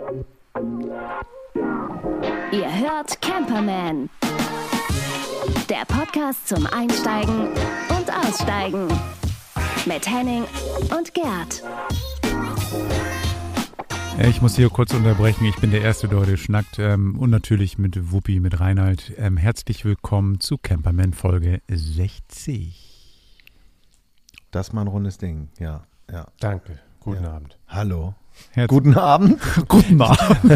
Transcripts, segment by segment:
Ihr hört Camperman, der Podcast zum Einsteigen und Aussteigen mit Henning und Gerd. Ich muss hier kurz unterbrechen, ich bin der Erste, der heute schnackt und natürlich mit Wuppi, mit Reinhard. Herzlich willkommen zu Camperman Folge 60. Das ist mal ein rundes Ding, ja. Danke, guten Abend. Hallo. Guten Abend. Guten Abend.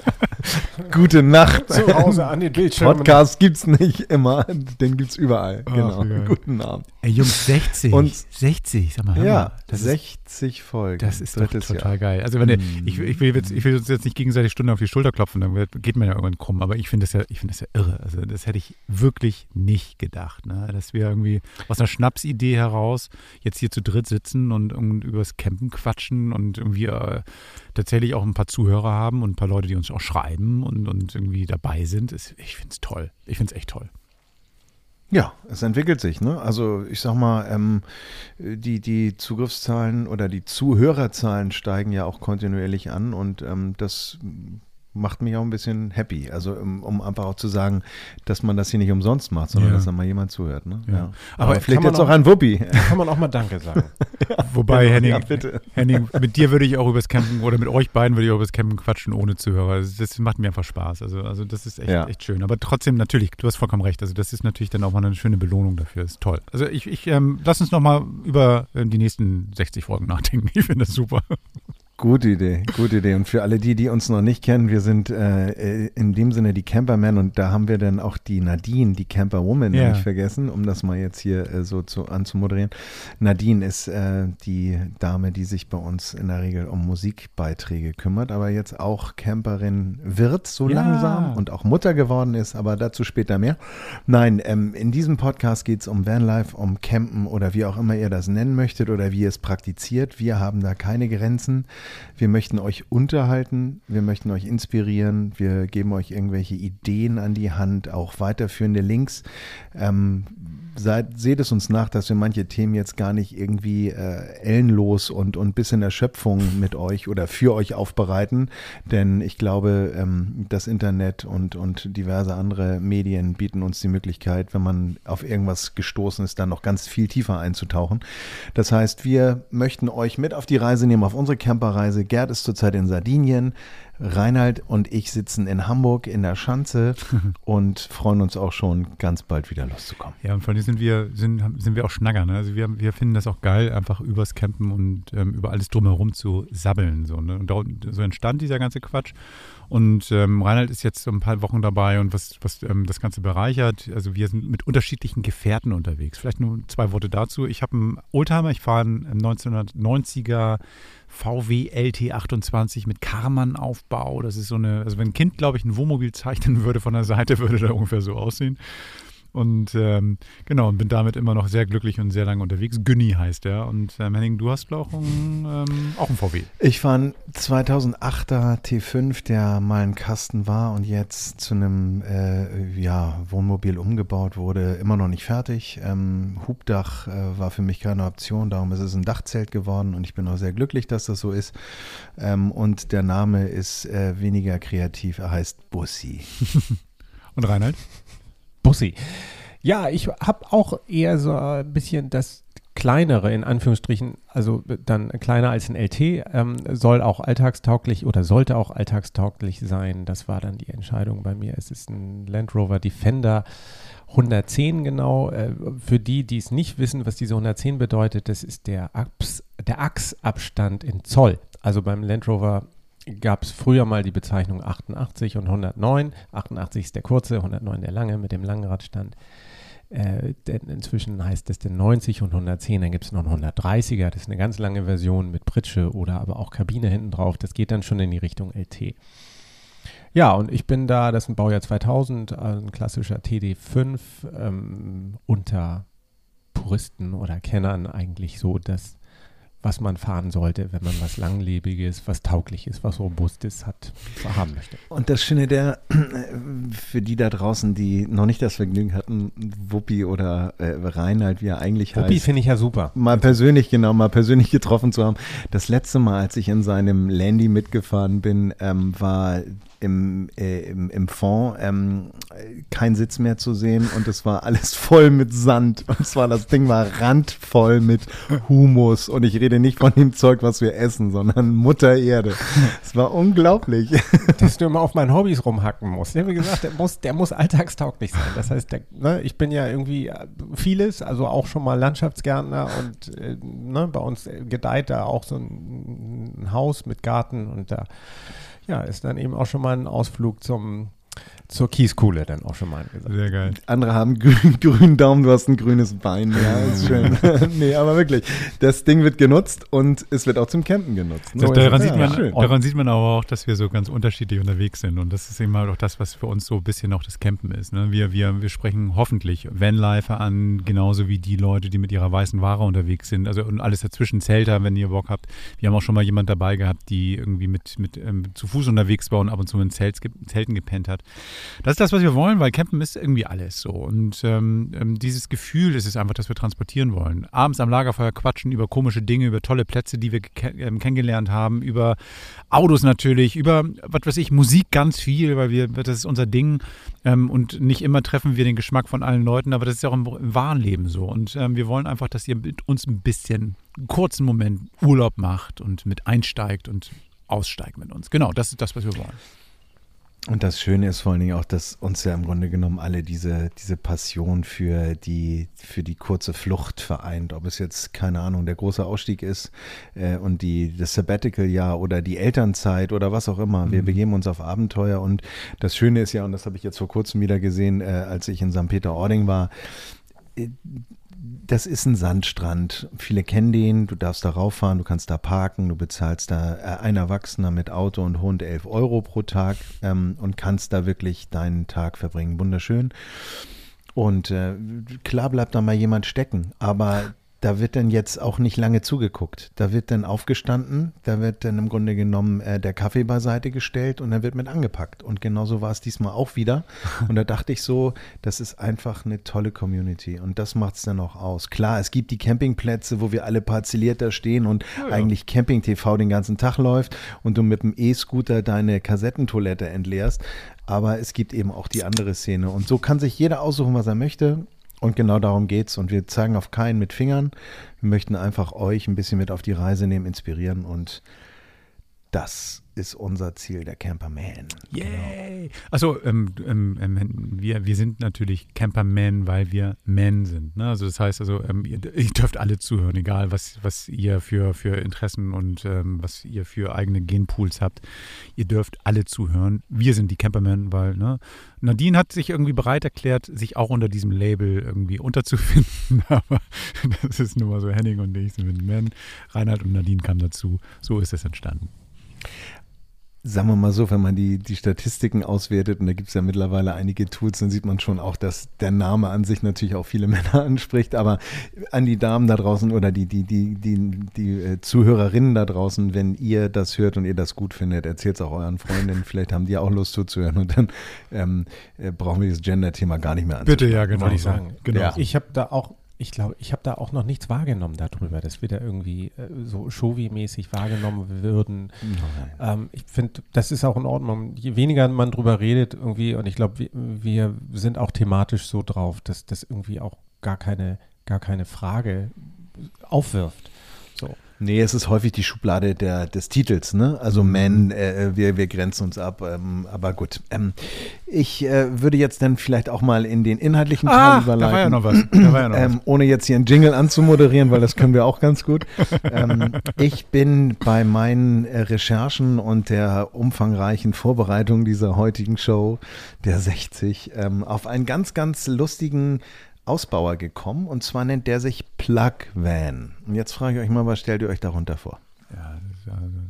Gute Nacht. Zu Hause an den Bildschirmen. Podcast gibt's nicht immer, den gibt's überall. Genau. Ja. Guten Abend. Ey Jungs, 60. Und 60, sag mal. Ja, das 60 Folgen. Das ist doch total Jahr. geil. Also wenn ich will uns jetzt nicht gegenseitig Stunde auf die Schulter klopfen, dann geht man ja irgendwann krumm. Aber ich finde das ja irre. Also das hätte ich wirklich nicht gedacht, ne? Dass wir irgendwie aus einer Schnapsidee heraus jetzt hier zu dritt sitzen und übers Campen quatschen und irgendwie tatsächlich auch ein paar Zuhörer haben und ein paar Leute, die uns auch schreiben und irgendwie dabei sind. Ich finde es toll. Ich finde es echt toll. Ja, es entwickelt sich, ne? Also ich sag mal, die Zugriffszahlen oder die Zuhörerzahlen steigen ja auch kontinuierlich an und das macht mich auch ein bisschen happy. Also um einfach auch zu sagen, dass man das hier nicht umsonst macht, sondern dass da mal jemand zuhört, ne? Ja. Aber vielleicht jetzt auch an Wuppi. Kann man auch mal Danke sagen. Wobei, genau, Henning, mit dir würde ich auch übers Campen oder mit euch beiden würde ich auch übers Campen quatschen ohne Zuhörer. Das macht mir einfach Spaß. Also das ist echt schön. Aber trotzdem, natürlich, du hast vollkommen recht. Also das ist natürlich dann auch mal eine schöne Belohnung dafür. Das ist toll. Also ich lass uns nochmal über die nächsten 60 Folgen nachdenken. Ich finde das super. Gute Idee. Und für alle die uns noch nicht kennen, wir sind in dem Sinne die Camperman und da haben wir dann auch die Nadine, die Camperwoman, nicht vergessen, um das mal jetzt hier anzumoderieren. Nadine ist die Dame, die sich bei uns in der Regel um Musikbeiträge kümmert, aber jetzt auch Camperin wird so langsam und auch Mutter geworden ist, aber dazu später mehr. Nein, in diesem Podcast geht es um Vanlife, um Campen oder wie auch immer ihr das nennen möchtet oder wie ihr es praktiziert. Wir haben da keine Grenzen. Wir möchten euch unterhalten, wir möchten euch inspirieren, wir geben euch irgendwelche Ideen an die Hand, auch weiterführende Links. Seht es uns nach, dass wir manche Themen jetzt gar nicht irgendwie ellenlos und bis in Erschöpfung mit euch oder für euch aufbereiten, denn ich glaube, das Internet und diverse andere Medien bieten uns die Möglichkeit, wenn man auf irgendwas gestoßen ist, dann noch ganz viel tiefer einzutauchen. Das heißt, wir möchten euch mit auf die Reise nehmen, auf unsere Camperreise. Gerd ist zurzeit in Sardinien, Reinhard und ich sitzen in Hamburg in der Schanze und freuen uns auch schon, ganz bald wieder loszukommen. Ja, und vor allem sind wir auch Schnagger, ne? Also wir finden das auch geil, einfach übers Campen und über alles drumherum zu sabbeln. So, ne? Und so entstand dieser ganze Quatsch. Und Reinhard ist jetzt so ein paar Wochen dabei und was das Ganze bereichert. Also wir sind mit unterschiedlichen Gefährten unterwegs. Vielleicht nur 2 Worte dazu. Ich habe einen Oldtimer, ich fahre einen 1990er VW LT28 mit Karmann-Aufbau. Das ist also wenn ein Kind, glaube ich, ein Wohnmobil zeichnen würde von der Seite, würde der ungefähr so aussehen. Und genau, und bin damit immer noch sehr glücklich und sehr lange unterwegs. Günni heißt der. Und Henning, du hast auch einen VW. Ich fahre einen 2008er T5, der mal ein Kasten war und jetzt zu einem Wohnmobil umgebaut wurde. Immer noch nicht fertig. Hubdach war für mich keine Option, darum ist es ein Dachzelt geworden und ich bin auch sehr glücklich, dass das so ist. Und der Name ist weniger kreativ, er heißt Bussi. Und Reinhard? Bussi. Ja, ich habe auch eher so ein bisschen das kleinere, in Anführungsstrichen, also dann kleiner als ein LT, soll auch alltagstauglich oder sollte auch alltagstauglich sein. Das war dann die Entscheidung bei mir. Es ist ein Land Rover Defender 110 genau. Für die es nicht wissen, was diese 110 bedeutet, das ist der Achsabstand in Zoll. Also beim Land Rover gab es früher mal die Bezeichnung 88 und 109. 88 ist der kurze, 109 der lange mit dem langen Radstand. Inzwischen heißt es den 90 und 110, dann gibt es noch einen 130er, das ist eine ganz lange Version mit Pritsche oder aber auch Kabine hinten drauf. Das geht dann schon in die Richtung LT. Ja, und ich bin da, das ist ein Baujahr 2000, ein klassischer TD5, unter Puristen oder Kennern eigentlich so das was man fahren sollte, wenn man was Langlebiges, was Taugliches, was Robustes haben möchte. Und das Schöne für die da draußen, die noch nicht das Vergnügen hatten, Wuppi oder Reinhard, wie er eigentlich heißt. Wuppi finde ich ja super. Mal persönlich getroffen zu haben. Das letzte Mal, als ich in seinem Landy mitgefahren bin, war im Fond kein Sitz mehr zu sehen und es war alles voll mit Sand. Und das Ding war randvoll mit Humus und ich rede nicht von dem Zeug, was wir essen, sondern Mutter Erde. Es war unglaublich. Dass du immer auf meinen Hobbys rumhacken musst. Ja, wie gesagt, der muss alltagstauglich sein. Das heißt, ich bin ja irgendwie vieles, also auch schon mal Landschaftsgärtner und bei uns gedeiht da auch so ein Haus mit Garten und da ist dann eben auch schon mal ein Ausflug zur Kieskuhle dann auch schon mal angesagt. Sehr geil. Andere haben grünen Daumen, du hast ein grünes Bein. Ja, ist schön. Nee, aber wirklich, das Ding wird genutzt und es wird auch zum Campen genutzt. Ne? Daran sieht man aber auch, dass wir so ganz unterschiedlich unterwegs sind und das ist eben halt auch das, was für uns so ein bisschen auch das Campen ist. Ne? Wir sprechen hoffentlich Vanlifer an, genauso wie die Leute, die mit ihrer weißen Ware unterwegs sind. Also und alles dazwischen, Zelter, wenn ihr Bock habt. Wir haben auch schon mal jemand dabei gehabt, die irgendwie mit zu Fuß unterwegs war und ab und zu in Zelten gepennt hat. Das ist das, was wir wollen, weil Campen ist irgendwie alles so. Und dieses Gefühl ist es einfach, das wir transportieren wollen. Abends am Lagerfeuer quatschen über komische Dinge, über tolle Plätze, die wir kennengelernt haben, über Autos natürlich, über, was weiß ich, Musik ganz viel, weil das ist unser Ding. Und nicht immer treffen wir den Geschmack von allen Leuten, aber das ist ja auch im wahren Leben so. Und wir wollen einfach, dass ihr mit uns ein bisschen, einen kurzen Moment Urlaub macht und mit einsteigt und aussteigt mit uns. Genau, das ist das, was wir wollen. Und das Schöne ist vor allen Dingen auch, dass uns ja im Grunde genommen alle diese Passion für die kurze Flucht vereint. Ob es jetzt, keine Ahnung, der große Ausstieg ist und das Sabbatical-Jahr oder die Elternzeit oder was auch immer. Wir begeben uns auf Abenteuer und das Schöne ist ja, und das habe ich jetzt vor kurzem wieder gesehen, als ich in St. Peter-Ording war, das ist ein Sandstrand. Viele kennen den, du darfst da rauffahren, du kannst da parken, du bezahlst da ein Erwachsener mit Auto und Hund 11 € pro Tag und kannst da wirklich deinen Tag verbringen. Wunderschön. Und klar bleibt da mal jemand stecken, aber da wird dann jetzt auch nicht lange zugeguckt. Da wird dann aufgestanden, da wird dann im Grunde genommen der Kaffee beiseite gestellt und dann wird mit angepackt. Und genauso war es diesmal auch wieder. Und da dachte ich so, das ist einfach eine tolle Community und das macht es dann auch aus. Klar, es gibt die Campingplätze, wo wir alle parzelliert da stehen und eigentlich Camping-TV den ganzen Tag läuft und du mit dem E-Scooter deine Kassettentoilette entleerst. Aber es gibt eben auch die andere Szene. Und so kann sich jeder aussuchen, was er möchte. Und genau darum geht's. Und wir zeigen auf keinen mit Fingern. Wir möchten einfach euch ein bisschen mit auf die Reise nehmen, inspirieren. Und das ist unser Ziel, der Camperman. Yay! Genau. Also wir sind natürlich Camperman, weil wir Men sind. Ne? Also das heißt, ihr dürft alle zuhören, egal was ihr für Interessen und was ihr für eigene Genpools habt. Ihr dürft alle zuhören. Wir sind die Camperman, weil Nadine hat sich irgendwie bereit erklärt, sich auch unter diesem Label irgendwie unterzufinden. Aber das ist nun mal so, Henning und ich sind mit Men. Reinhard und Nadine kamen dazu. So ist es entstanden. Sagen wir mal so, wenn man die Statistiken auswertet, und da gibt es ja mittlerweile einige Tools, dann sieht man schon auch, dass der Name an sich natürlich auch viele Männer anspricht, aber an die Damen da draußen oder die Zuhörerinnen da draußen, wenn ihr das hört und ihr das gut findet, erzählt es auch euren Freundinnen, vielleicht haben die auch Lust zuzuhören und dann brauchen wir das Gender-Thema gar nicht mehr anzusprechen. Bitte, ja, genau. Wollte ich sagen. Genau. Ja. Ich glaube, ich habe da auch noch nichts wahrgenommen darüber, dass wir da irgendwie so Showy-mäßig wahrgenommen würden. Ich finde, das ist auch in Ordnung. Je weniger man drüber redet irgendwie, und ich glaube, wir sind auch thematisch so drauf, dass das irgendwie auch gar keine Frage aufwirft. So. Nee, es ist häufig die Schublade des Titels, ne? Also Men, wir grenzen uns ab, aber gut. Ich würde jetzt dann vielleicht auch mal in den inhaltlichen Teil überleiten. Da war ja noch was. Ohne jetzt hier einen Jingle anzumoderieren, weil das können wir auch ganz gut. Ich bin bei meinen Recherchen und der umfangreichen Vorbereitung dieser heutigen Show, der 60, auf einen ganz, ganz lustigen Ausbauer gekommen, und zwar nennt der sich Plug Van. Und jetzt frage ich euch mal, was stellt ihr euch darunter vor? Ja,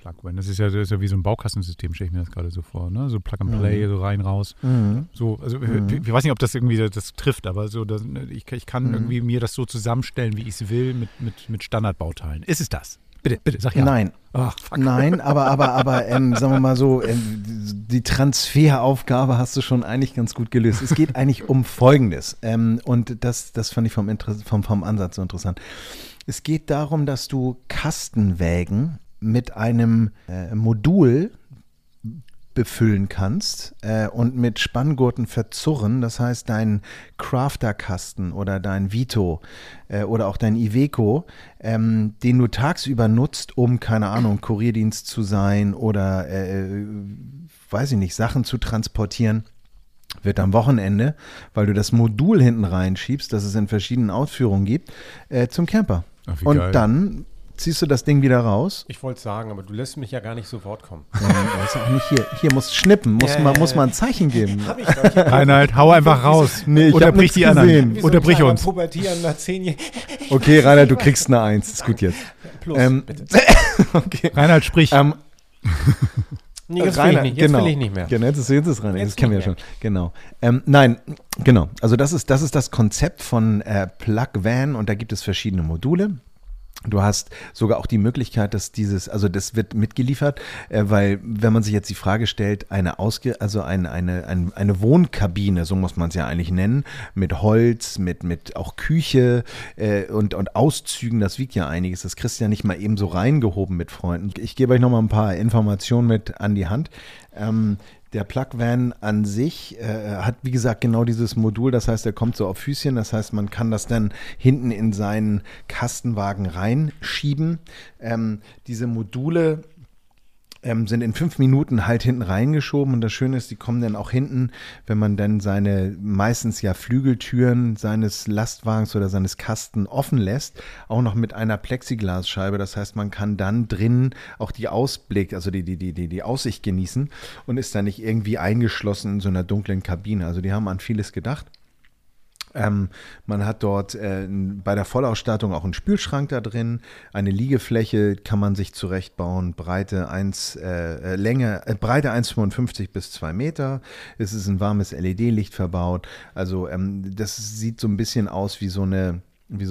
Plug-Van. Das ist ja wie so ein Baukastensystem, stelle ich mir das gerade so vor. Ne? So Plug and Play, so rein, raus. So, also ich weiß nicht, ob das irgendwie das trifft, aber so, ich kann irgendwie mir das so zusammenstellen, wie ich es will, mit Standardbauteilen. Ist es das? Bitte, sag ja. Nein. Ach, fuck. Nein, aber sagen wir mal so, die Transferaufgabe hast du schon eigentlich ganz gut gelöst. Es geht eigentlich um Folgendes. Und das fand ich vom Ansatz so interessant. Es geht darum, dass du Kastenwägen mit einem Modul befüllen kannst und mit Spanngurten verzurren. Das heißt, dein Crafter-Kasten oder dein Vito oder auch dein Iveco, den du tagsüber nutzt, um, keine Ahnung, Kurierdienst zu sein oder, weiß ich nicht, Sachen zu transportieren, wird am Wochenende, weil du das Modul hinten reinschiebst, das es in verschiedenen Ausführungen gibt, zum Camper. Ach, wie und geil. dann ziehst du das Ding wieder raus. Ich wollte sagen, aber du lässt mich ja gar nicht so Wort kommen. Das ist auch nicht hier muss schnippen, muss man ein Zeichen geben. Hab ich doch. Reinhard, hau einfach raus. Nee, ich hab Unterbrich nichts die anderen. gesehen. Unterbrich uns. Pubertierender 10 Jahre. Okay, Rainer, du kriegst eine 1, ist gut jetzt. Plus, bitte. Okay. Reinhard, sprich. Nee, jetzt Rainer, will ich nicht. Jetzt will ich nicht mehr. Genau, jetzt ist Rainer, das Jetzt kennen wir nicht ja schon. Genau. Nein, genau. Also das ist das Konzept von Plug-Van und da gibt es verschiedene Module. Du hast sogar auch die Möglichkeit, dass das wird mitgeliefert, weil wenn man sich jetzt die Frage stellt, eine Wohnkabine, so muss man es ja eigentlich nennen, mit Holz, mit auch Küche und Auszügen, das wiegt ja einiges. Das kriegst du ja nicht mal eben so reingehoben mit Freunden. Ich gebe euch noch mal ein paar Informationen mit an die Hand. Der Plug-Van an sich hat, wie gesagt, genau dieses Modul. Das heißt, er kommt so auf Füßchen. Das heißt, man kann das dann hinten in seinen Kastenwagen reinschieben. Diese Module sind in 5 Minuten halt hinten reingeschoben und das Schöne ist, die kommen dann auch hinten, wenn man dann seine meistens ja Flügeltüren seines Lastwagens oder seines Kasten offen lässt, auch noch mit einer Plexiglasscheibe. Das heißt, man kann dann drinnen auch die Ausblick, also die Aussicht genießen und ist dann nicht irgendwie eingeschlossen in so einer dunklen Kabine. Also die haben an vieles gedacht. Man hat dort bei der Vollausstattung auch einen Spülschrank da drin, eine Liegefläche kann man sich zurechtbauen, Breite 1,55 bis 2 Meter. Es ist ein warmes LED-Licht verbaut. Also das sieht so ein bisschen aus wie so ein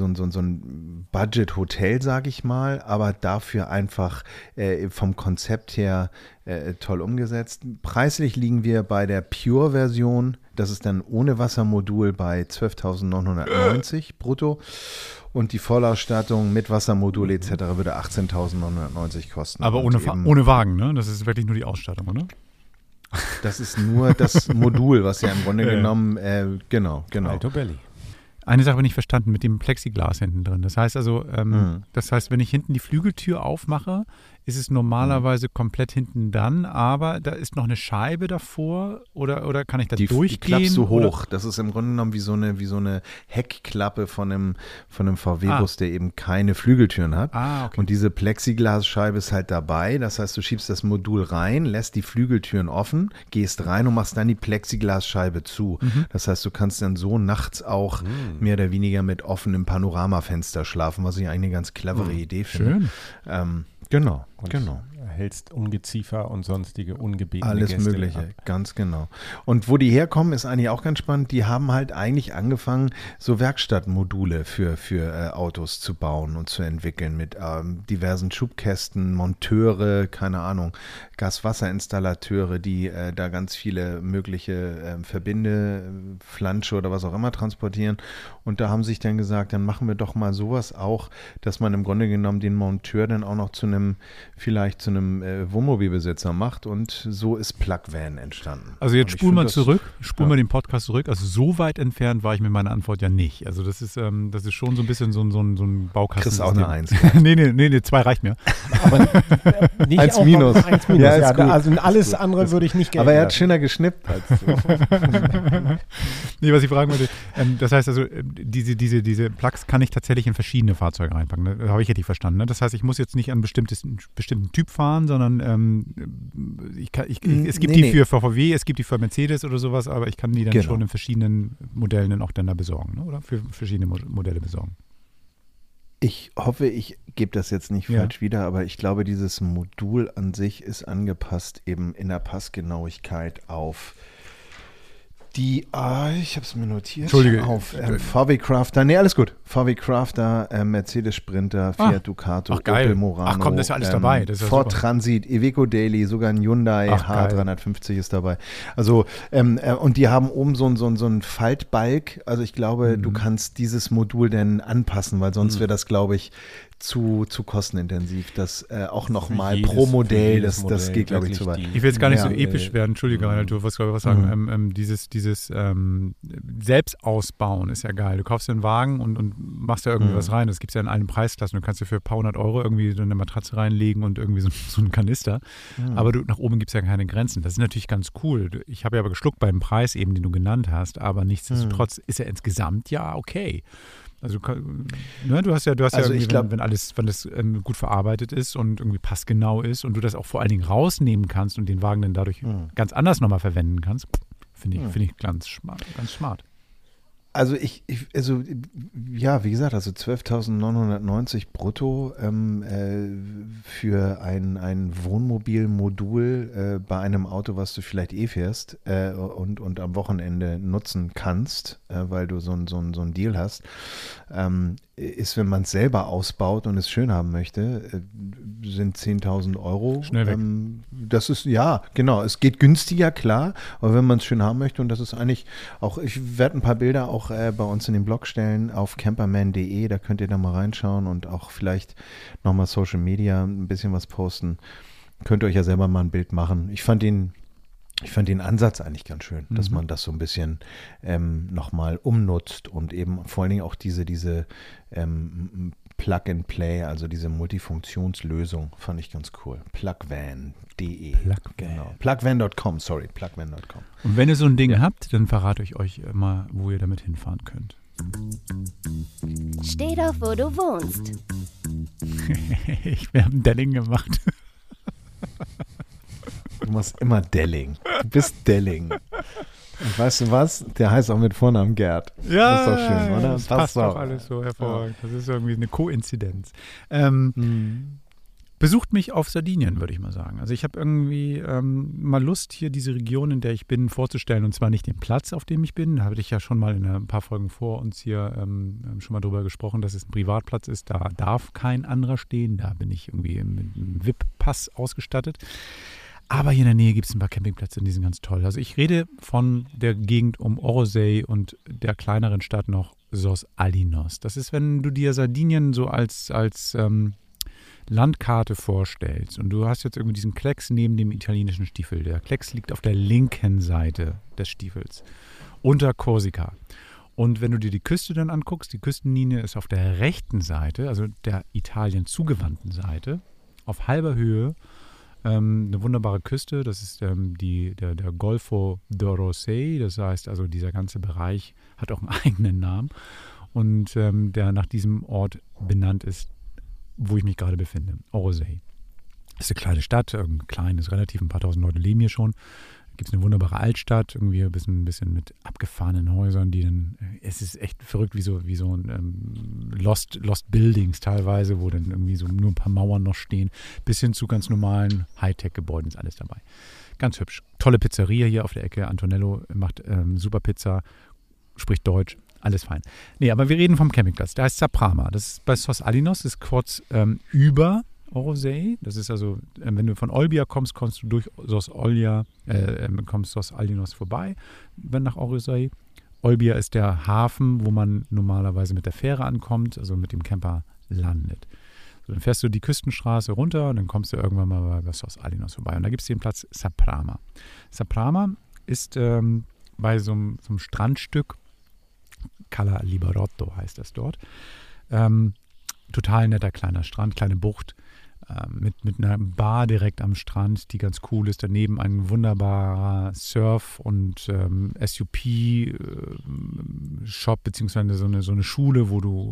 Budget-Hotel, sage ich mal, aber dafür einfach vom Konzept her toll umgesetzt. Preislich liegen wir bei der Pure-Version, das ist dann ohne Wassermodul bei 12.990 brutto und die Vollausstattung mit Wassermodul etc. würde 18.990 kosten. Aber ohne Wagen, ne? Das ist wirklich nur die Ausstattung, oder? Das ist nur das Modul, was ja im Grunde genommen, genau. Alto Belly. Eine Sache bin ich verstanden, mit dem Plexiglas hinten drin. Das heißt also, wenn ich hinten die Flügeltür aufmache, ist es normalerweise komplett hinten dran, aber da ist noch eine Scheibe davor oder kann ich da durchgehen? Die klappst du hoch. Das ist im Grunde genommen wie so eine Heckklappe von einem VW-Bus, der eben keine Flügeltüren hat. Okay. Und diese Plexiglasscheibe ist halt dabei. Das heißt, du schiebst das Modul rein, lässt die Flügeltüren offen, gehst rein und machst dann die Plexiglasscheibe zu. Das heißt, du kannst dann so nachts auch mehr oder weniger mit offenem Panoramafenster schlafen, was ich eigentlich eine ganz clevere Idee finde. Schön. Genau. Erhältst Ungeziefer und sonstige ungebetene Alles Gäste Mögliche, ab. ganz genau. Und wo die herkommen, ist eigentlich auch ganz spannend. Die haben halt eigentlich angefangen, so Werkstattmodule für Autos zu bauen und zu entwickeln mit diversen Schubkästen, Monteure, keine Ahnung, Gas-Wasser-Installateure, die da ganz viele mögliche Verbinde, Flansche oder was auch immer transportieren. Und da haben sich dann gesagt, dann machen wir doch mal sowas auch, dass man im Grunde genommen den Monteur dann auch noch vielleicht zu einem Wohnmobilbesitzer macht und so ist Plug-Van entstanden. Also jetzt spulen wir den Podcast zurück. Also so weit entfernt war ich mit meiner Antwort ja nicht. Also das ist schon so ein bisschen so ein Baukasten. Kriegst auch eine 1. Nee, 2 reicht mir. Aber nicht 1 auch minus. Noch 1 minus. Ja, ist gut. Also alles andere würde ich nicht gelten. Aber er hat schöner geschnippt als du. Nee, was ich fragen wollte, das heißt also, diese Plugs kann ich tatsächlich in verschiedene Fahrzeuge reinpacken. Ne? Das habe ich richtig verstanden. Ne? Das heißt, ich muss jetzt nicht an einen bestimmten Typ fahren, sondern es gibt die für VW, es gibt die für Mercedes oder sowas, aber ich kann die dann schon in verschiedenen Modellen dann auch dann da besorgen, ne? Oder für verschiedene Modelle besorgen. Ich hoffe, ich gebe das jetzt nicht falsch wieder, aber ich glaube, dieses Modul an sich ist angepasst eben in der Passgenauigkeit auf die, ich habe es mir notiert, Entschuldige. Auf VW Crafter, nee, alles gut, VW Crafter, Mercedes Sprinter, Fiat Ducato, Opel Murano. Ach komm, das ist ja alles dabei. Das ist Ford super. Transit, Iveco Daily, sogar ein Hyundai H350 ist dabei. Also, und die haben oben so einen Faltbalg, also ich glaube, du kannst dieses Modul dann anpassen, weil sonst wäre das, glaube ich, zu kostenintensiv, das auch nochmal pro Modell, das geht, glaube ich, zu weit. Ich will jetzt gar nicht so episch werden, Entschuldige, Reinhard, du wolltest, glaube ich, was sagen. Dieses Selbstausbauen ist ja geil. Du kaufst dir einen Wagen und machst da irgendwie was rein. Das gibt es ja in allen Preisklassen. Du kannst dir für ein paar hundert Euro irgendwie so eine Matratze reinlegen und irgendwie so einen Kanister. Aber nach oben gibt es ja keine Grenzen. Das ist natürlich ganz cool. Ich habe ja aber geschluckt beim Preis eben, den du genannt hast, aber nichtsdestotrotz ist er insgesamt ja okay. Also ne, du hast ja irgendwie, ich glaub, wenn alles gut verarbeitet ist und irgendwie passgenau ist und du das auch vor allen Dingen rausnehmen kannst und den Wagen dann dadurch ganz anders nochmal verwenden kannst, finde ich ganz smart. Also wie gesagt, also 12.990 brutto für ein Wohnmobilmodul bei einem Auto, was du vielleicht fährst und am Wochenende nutzen kannst, weil du so einen Deal hast, ist, wenn man es selber ausbaut und es schön haben möchte, sind 10.000 Euro. Schnell weg. Das ist, ja, genau, es geht günstiger, klar, aber wenn man es schön haben möchte, und das ist eigentlich auch, ich werde ein paar Bilder auch bei uns in den Blog stellen auf camperman.de, da könnt ihr da mal reinschauen und auch vielleicht nochmal Social Media ein bisschen was posten. Könnt ihr euch ja selber mal ein Bild machen. Ich fand den Ansatz eigentlich ganz schön, dass man das so ein bisschen nochmal umnutzt und eben vor allen Dingen auch diese Plug-and-Play, also diese Multifunktionslösung, fand ich ganz cool. Plugvan.de. Genau. Plugvan.com. Und wenn ihr so ein Ding habt, dann verrate ich euch mal, wo ihr damit hinfahren könnt. Steh doch, wo du wohnst. Wir haben Delling gemacht. Du machst immer Delling. Du bist Delling. Und weißt du was? Der heißt auch mit Vornamen Gerd. Ja, das ist doch schön, oder? Das passt doch alles so hervorragend. Ja. Das ist irgendwie eine Koinzidenz. Besucht mich auf Sardinien, würde ich mal sagen. Also ich habe irgendwie mal Lust, hier diese Region, in der ich bin, vorzustellen. Und zwar nicht den Platz, auf dem ich bin. Da habe ich ja schon mal in ein paar Folgen vor uns hier schon mal drüber gesprochen, dass es ein Privatplatz ist. Da darf kein anderer stehen. Da bin ich irgendwie mit einem VIP-Pass ausgestattet. Aber hier in der Nähe gibt es ein paar Campingplätze und die sind ganz toll. Also ich rede von der Gegend um Orosei und der kleineren Stadt noch Sos Alinos. Das ist, wenn du dir Sardinien so als Landkarte vorstellst und du hast jetzt irgendwie diesen Klecks neben dem italienischen Stiefel. Der Klecks liegt auf der linken Seite des Stiefels, unter Korsika. Und wenn du dir die Küste dann anguckst, die Küstenlinie ist auf der rechten Seite, also der Italien zugewandten Seite, auf halber Höhe. Eine wunderbare Küste, das ist der Golfo d'Orosei, das heißt also dieser ganze Bereich hat auch einen eigenen Namen und der nach diesem Ort benannt ist, wo ich mich gerade befinde, Orosei. Das ist eine kleine Stadt, klein ist relativ, ein paar tausend Leute leben hier schon. Da gibt es eine wunderbare Altstadt, irgendwie ein bisschen mit abgefahrenen Häusern, die dann, es ist echt verrückt, wie so ein Lost Buildings teilweise, wo dann irgendwie so nur ein paar Mauern noch stehen, bis hin zu ganz normalen Hightech-Gebäuden ist alles dabei. Ganz hübsch. Tolle Pizzeria hier auf der Ecke, Antonello macht super Pizza, spricht Deutsch, alles fein. Nee, aber wir reden vom Campingplatz, der heißt Saprama, das ist bei Sos Alinos, das ist kurz über Orosei, das ist also, wenn du von Olbia kommst, kommst du durch Sos Alinos vorbei, wenn nach Orosei. Olbia ist der Hafen, wo man normalerweise mit der Fähre ankommt, also mit dem Camper landet. So, dann fährst du die Küstenstraße runter und dann kommst du irgendwann mal bei Sos Alinos vorbei. Und da gibt es den Platz Saprama. Saprama ist bei so einem Strandstück, Cala Liberotto heißt das dort, total netter kleiner Strand, kleine Bucht, mit einer Bar direkt am Strand, die ganz cool ist. Daneben ein wunderbarer Surf- und SUP-Shop, beziehungsweise so eine Schule,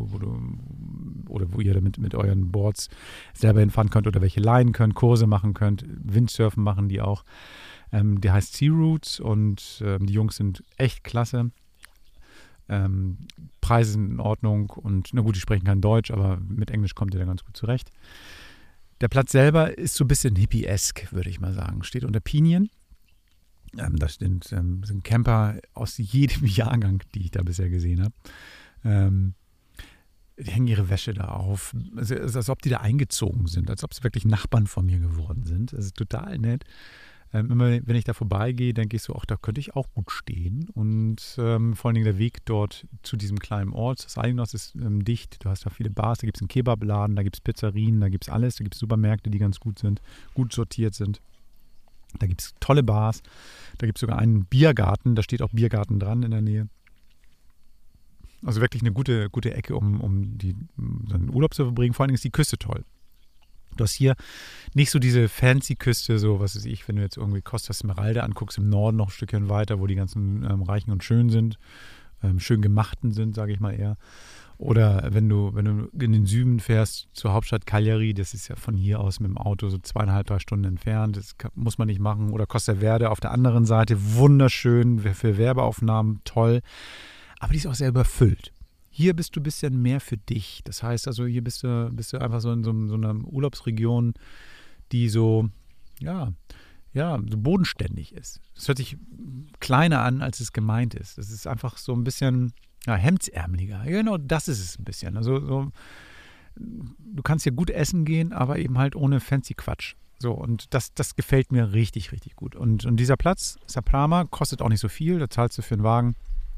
wo ihr mit euren Boards selber hinfahren könnt oder welche leihen könnt, Kurse machen könnt. Windsurfen machen die auch. Der heißt Sea Roots und die Jungs sind echt klasse. Preise sind in Ordnung und na gut, die sprechen kein Deutsch, aber mit Englisch kommt ihr da ganz gut zurecht. Der Platz selber ist so ein bisschen hippie-esk, würde ich mal sagen. Steht unter Pinien. Das sind Camper aus jedem Jahrgang, die ich da bisher gesehen habe. Die hängen ihre Wäsche da auf. Also, als ob die da eingezogen sind, als ob es wirklich Nachbarn von mir geworden sind. Das ist total nett. Immer wenn ich da vorbeigehe, denke ich so, ach, da könnte ich auch gut stehen. Und vor allen Dingen der Weg dort zu diesem kleinen Ort, das Salinos ist dicht. Du hast da viele Bars, da gibt es einen Kebabladen, da gibt es Pizzerien, da gibt es alles. Da gibt es Supermärkte, die ganz gut sind, gut sortiert sind. Da gibt es tolle Bars. Da gibt es sogar einen Biergarten, da steht auch Biergarten dran in der Nähe. Also wirklich eine gute Ecke, um seinen Urlaub zu verbringen. Vor allen Dingen ist die Küste toll. Du hast hier nicht so diese fancy Küste, so was weiß ich, wenn du jetzt irgendwie Costa Smeralda anguckst, im Norden noch ein Stückchen weiter, wo die ganzen Reichen und Schönen sind, schön gemachten sind, sage ich mal eher. Oder wenn du in den Süden fährst, zur Hauptstadt Cagliari, das ist ja von hier aus mit dem Auto so 2,5-3 Stunden entfernt, das muss man nicht machen. Oder Costa Verde auf der anderen Seite, wunderschön, für Werbeaufnahmen, toll. Aber die ist auch sehr überfüllt. Hier bist du ein bisschen mehr für dich. Das heißt also, hier bist du einfach so in so einer Urlaubsregion, die so bodenständig ist. Das hört sich kleiner an, als es gemeint ist. Das ist einfach so ein bisschen hemdsärmeliger. Genau, das ist es ein bisschen. Also du kannst hier gut essen gehen, aber eben halt ohne fancy Quatsch. So, und das gefällt mir richtig, richtig gut. Und dieser Platz, Saprama, kostet auch nicht so viel. Da zahlst du für einen Wagen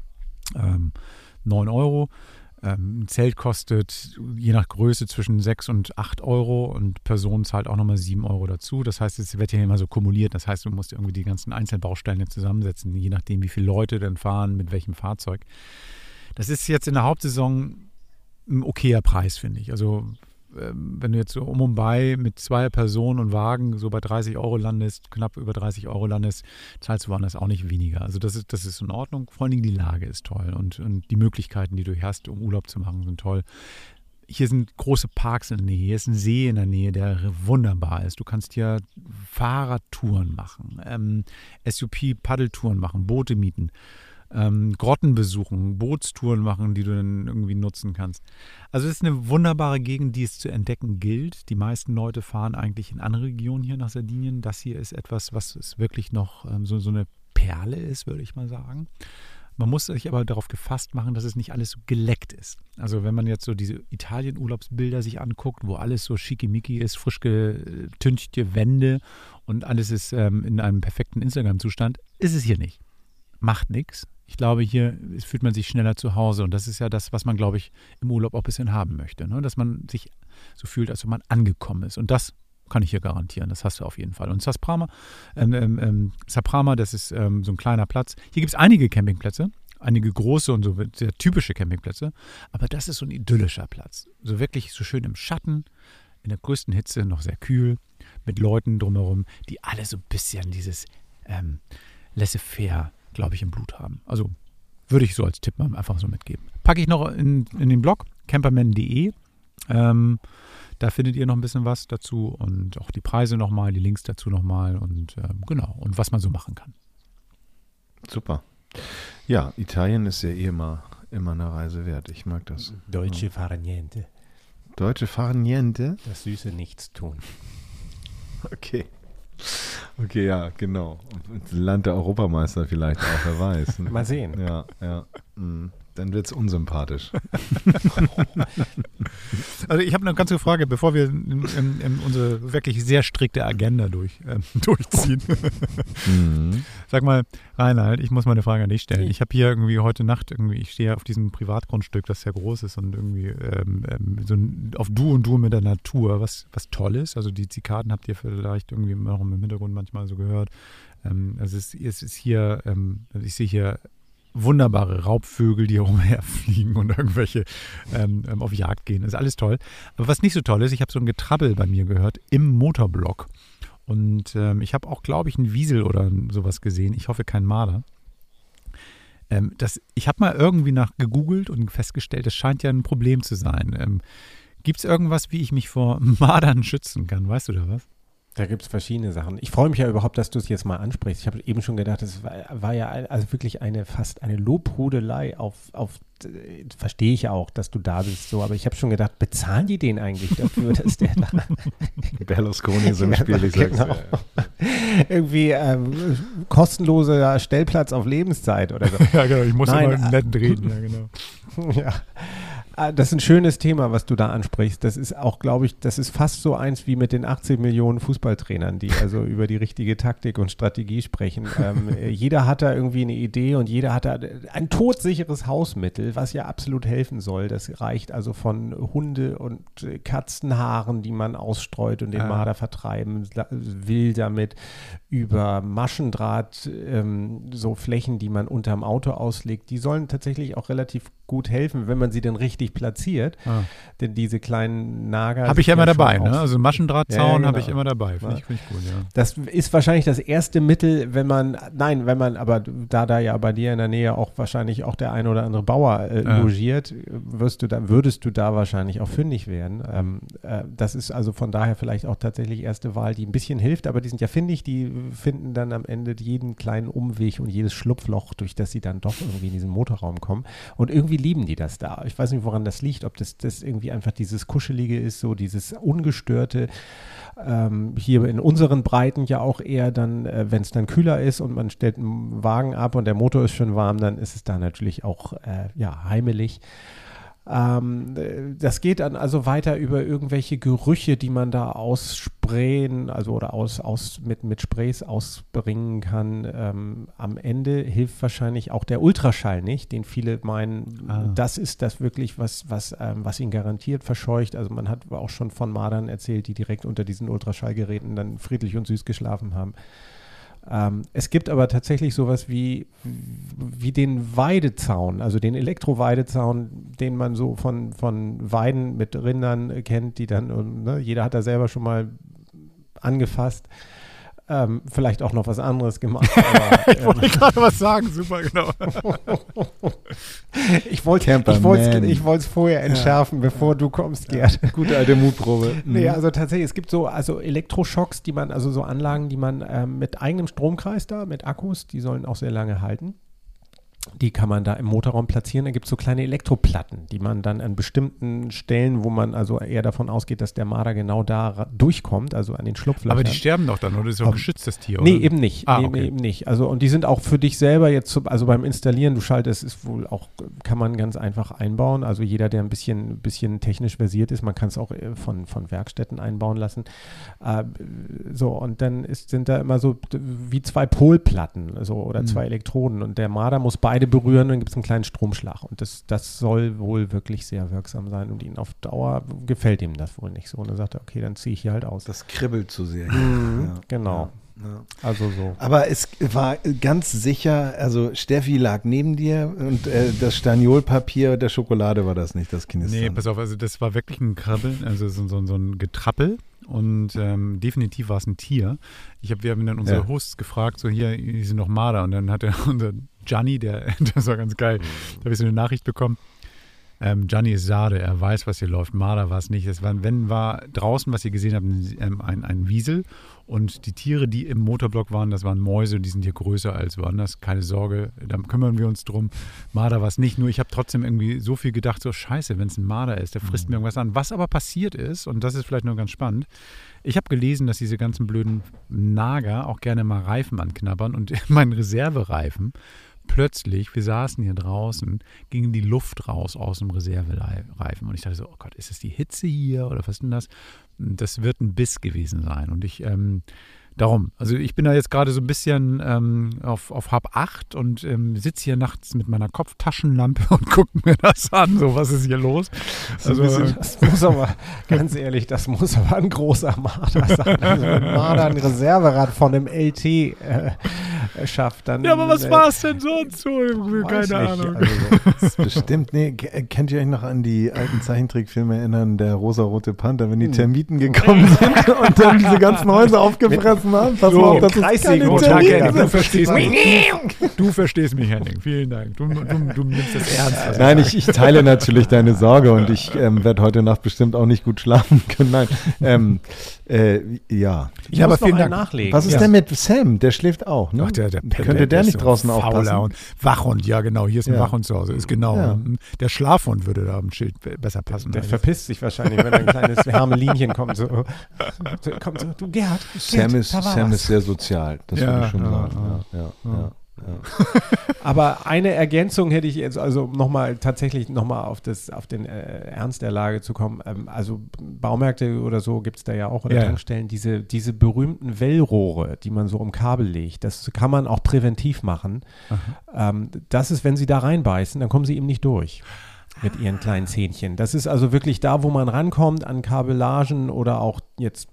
9 Euro. Ein Zelt kostet je nach Größe zwischen 6 und 8 Euro und Person zahlt auch nochmal 7 Euro dazu. Das heißt, es wird hier immer so kumuliert. Das heißt, du musst irgendwie die ganzen Einzelbausteine zusammensetzen, je nachdem, wie viele Leute dann fahren, mit welchem Fahrzeug. Das ist jetzt in der Hauptsaison ein okayer Preis, finde ich. Also wenn du jetzt so um und bei mit 2 Personen und Wagen so bei 30 Euro landest, knapp über 30 Euro landest, zahlst du woanders auch nicht weniger. Also das ist in Ordnung. Vor allen Dingen die Lage ist toll und die Möglichkeiten, die du hast, um Urlaub zu machen, sind toll. Hier sind große Parks in der Nähe, hier ist ein See in der Nähe, der wunderbar ist. Du kannst hier Fahrradtouren machen, SUP-Paddeltouren machen, Boote mieten. Grotten besuchen, Bootstouren machen, die du dann irgendwie nutzen kannst. Also es ist eine wunderbare Gegend, die es zu entdecken gilt. Die meisten Leute fahren eigentlich in andere Regionen hier nach Sardinien. Das hier ist etwas, was es wirklich noch so eine Perle ist, würde ich mal sagen. Man muss sich aber darauf gefasst machen, dass es nicht alles so geleckt ist. Also wenn man jetzt so diese Italien-Urlaubsbilder sich anguckt, wo alles so schickimicki ist, frisch getünchte Wände und alles ist in einem perfekten Instagram-Zustand, ist es hier nicht. Macht nichts. Ich glaube, hier fühlt man sich schneller zu Hause und das ist ja das, was man, glaube ich, im Urlaub auch ein bisschen haben möchte. Ne? Dass man sich so fühlt, als wenn man angekommen ist. Und das kann ich hier garantieren. Das hast du auf jeden Fall. Und Saprama, das ist so ein kleiner Platz. Hier gibt es einige Campingplätze, einige große und so sehr typische Campingplätze. Aber das ist so ein idyllischer Platz. So wirklich so schön im Schatten, in der größten Hitze, noch sehr kühl, mit Leuten drumherum, die alle so ein bisschen dieses laissez-faire, glaube ich, im Blut haben. Also würde ich so als Tipp mal einfach so mitgeben. Packe ich noch in den Blog camperman.de. Da findet ihr noch ein bisschen was dazu und auch die Preise nochmal, die Links dazu nochmal und genau, und was man so machen kann. Super. Ja, Italien ist ja immer eine Reise wert. Ich mag das. Deutsche fare niente. Deutsche fahren niente? Das süße Nichtstun. Okay. Okay, ja, genau. Land der Europameister vielleicht auch, wer weiß. Mal sehen. Ja. Dann wird es unsympathisch. Also ich habe eine ganze Frage, bevor wir unsere wirklich sehr strikte Agenda durchziehen. Sag mal, Reinhard, ich muss mal eine Frage an dich stellen. Ich habe hier irgendwie heute Nacht, ich stehe auf diesem Privatgrundstück, das sehr groß ist und irgendwie so auf Du und Du mit der Natur, was toll ist. Also die Zikaden habt ihr vielleicht irgendwie noch im Hintergrund manchmal so gehört. Also es ist hier, ich sehe hier wunderbare Raubvögel, die umherfliegen und irgendwelche auf Jagd gehen. Das ist alles toll. Aber was nicht so toll ist, ich habe so ein Getrabbel bei mir gehört im Motorblock. Und ich habe auch, glaube ich, einen Wiesel oder sowas gesehen. Ich hoffe, kein Marder. Ich habe mal irgendwie gegoogelt und festgestellt, das scheint ja ein Problem zu sein. Gibt es irgendwas, wie ich mich vor Mardern schützen kann? Weißt du da was? Da gibt es verschiedene Sachen. Ich freue mich ja überhaupt, dass du es jetzt mal ansprichst. Ich habe eben schon gedacht, es war ja also wirklich fast eine Lobhudelei auf verstehe ich ja auch, dass du da bist, so, aber ich habe schon gedacht, bezahlen die den eigentlich dafür, dass der da Berlusconi so im Spiel, ich sag's genau. Irgendwie kostenloser Stellplatz auf Lebenszeit oder so. Ja, genau, ich muss immer nett reden, ja, genau. Ja. Das ist ein schönes Thema, was du da ansprichst. Das ist auch, glaube ich, das ist fast so eins wie mit den 18 Millionen Fußballtrainern, die also über die richtige Taktik und Strategie sprechen. Jeder hat da irgendwie eine Idee und jeder hat da ein todsicheres Hausmittel, was ja absolut helfen soll. Das reicht also von Hunde- und Katzenhaaren, die man ausstreut und den Marder vertreiben will damit, über Maschendraht, so Flächen, die man unterm Auto auslegt. Die sollen tatsächlich auch relativ gut helfen, wenn man sie denn richtig platziert. Denn diese kleinen Nager... Habe ich ja immer dabei, ne? Also Maschendrahtzaun ja, genau. habe ich immer dabei. Finde ich gut, ja. Das ist wahrscheinlich das erste Mittel, wenn man, aber da ja bei dir in der Nähe auch wahrscheinlich auch der ein oder andere Bauer logiert, würdest du da wahrscheinlich auch fündig werden. Das ist also von daher vielleicht auch tatsächlich erste Wahl, die ein bisschen hilft, aber die sind ja findig, die finden dann am Ende jeden kleinen Umweg und jedes Schlupfloch, durch das sie dann doch irgendwie in diesen Motorraum kommen. Und irgendwie lieben die das da. Ich weiß nicht, woran das liegt, ob das irgendwie einfach dieses Kuschelige ist, so dieses Ungestörte, hier in unseren Breiten ja auch eher dann, wenn es dann kühler ist und man stellt einen Wagen ab und der Motor ist schon warm, dann ist es da natürlich auch heimelig. Das geht dann also weiter über irgendwelche Gerüche, die man da aussprayen, also oder mit Sprays ausbringen kann. Am Ende hilft wahrscheinlich auch der Ultraschall nicht, den viele meinen, das ist das wirklich, was ihn garantiert verscheucht. Also man hat auch schon von Mardern erzählt, die direkt unter diesen Ultraschallgeräten dann friedlich und süß geschlafen haben. Es gibt aber tatsächlich sowas wie den Weidezaun, also den Elektro-Weidezaun, den man so von Weiden mit Rindern kennt, die dann, jeder hat da selber schon mal angefasst. Vielleicht auch noch was anderes gemacht. Aber, ich wollte gerade was sagen, super, genau. Ich wollte es vorher entschärfen, bevor du kommst, Gerd. Gute alte Mutprobe. Nee, also tatsächlich, es gibt so Elektroschocks, die man, also so Anlagen, die man mit eigenem Stromkreis da, mit Akkus, die sollen auch sehr lange halten. Die kann man da im Motorraum platzieren. Da gibt es so kleine Elektroplatten, die man dann an bestimmten Stellen, wo man also eher davon ausgeht, dass der Marder genau da durchkommt, also an den Schlupflöchern. Aber die sterben doch dann, oder? Das ist doch geschützt, das Tier, oder? Nee, eben nicht. Okay. Eben nicht. Also, und die sind auch für dich selber jetzt, also beim Installieren, du schaltest, ist wohl auch, kann man ganz einfach einbauen. Also jeder, der ein bisschen technisch versiert ist, man kann es auch von Werkstätten einbauen lassen. Und dann sind da immer so wie zwei Polplatten, oder zwei Elektroden, und der Marder muss beide berühren, dann gibt es einen kleinen Stromschlag, und das soll wohl wirklich sehr wirksam sein, und ihn auf Dauer gefällt ihm das wohl nicht so, und dann sagt er, okay, dann ziehe ich hier halt aus. Das kribbelt zu sehr. Genau. Ja. Also so. Aber es war ganz sicher, also Steffi lag neben dir und das Staniolpapier der Schokolade war das nicht, das Knistern. Nee, pass auf, also das war wirklich ein Krabbeln, also so ein Getrappel. Und definitiv war es ein Tier. Wir haben dann unsere Hosts gefragt, so hier sind noch Marder. Und dann hat unser Gianni, das war ganz geil, da habe ich so eine Nachricht bekommen. Gianni ist Sade, er weiß, was hier läuft. Marder war es nicht. War draußen, was ihr gesehen habt, ein Wiesel. Und die Tiere, die im Motorblock waren, das waren Mäuse, die sind hier größer als woanders. Keine Sorge, da kümmern wir uns drum. Marder war es nicht. Nur ich habe trotzdem irgendwie so viel gedacht, so scheiße, wenn es ein Marder ist, der frisst mir irgendwas an. Was aber passiert ist, und das ist vielleicht nur ganz spannend, ich habe gelesen, dass diese ganzen blöden Nager auch gerne mal Reifen anknabbern. Und mein Reservereifen, plötzlich, wir saßen hier draußen, ging die Luft raus aus dem Reservereifen. Und ich dachte so, oh Gott, ist es die Hitze hier oder was ist denn das? Das wird ein Biss gewesen sein. Und ich, darum, also ich bin da jetzt gerade so ein bisschen auf Hab 8 und sitze hier nachts mit meiner Kopftaschenlampe und gucke mir das an. So, was ist hier los? Also, das muss aber, ganz ehrlich, das muss aber ein großer Marder sein. Also ein Marder, ein Reserverad von einem LT schafft, dann... Ja, aber was war es denn sonst so? Keine Ahnung. Also, Das ist bestimmt, kennt ihr euch noch an die alten Zeichentrickfilme erinnern, der rosa-rote Panther, wenn die Termiten gekommen sind und dann diese ganzen Häuser aufgefressen haben? Pass mal auf, das ist keine Termiten. Du verstehst mich, Henning. Vielen Dank. Du nimmst das ernst. Nein, ich teile natürlich deine Sorge und ich werde heute Nacht bestimmt auch nicht gut schlafen können. Nein, ja. Ich muss noch einen nachlegen. Was ist denn mit Sam? Der schläft auch, ne? Ach, der könnte der nicht draußen aufpassen? Und Wachhund, ja genau, hier ist ein Wachhund zu Hause. Ist genau. Ja. Der Schlafhund würde da am Schild besser passen. Der verpisst sich wahrscheinlich, wenn ein kleines Hermelinchen kommt. So, du Gerhard, Sam ist sehr sozial, das würde ich schon sagen. Ja. Aber eine Ergänzung hätte ich jetzt, also tatsächlich nochmal auf den Ernst der Lage zu kommen. Also Baumärkte oder so gibt es da ja auch, oder Tankstellen, diese berühmten Wellrohre, die man so um Kabel legt, das kann man auch präventiv machen. Das ist, wenn sie da reinbeißen, dann kommen sie eben nicht durch mit ihren kleinen Zähnchen. Das ist also wirklich da, wo man rankommt an Kabellagen oder auch jetzt,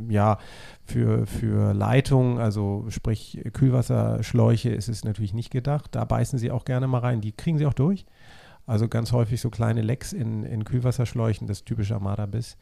für Leitungen, also sprich Kühlwasserschläuche ist es natürlich nicht gedacht. Da beißen sie auch gerne mal rein. Die kriegen sie auch durch. Also ganz häufig so kleine Lecks in Kühlwasserschläuchen, das typische Armada-Biss.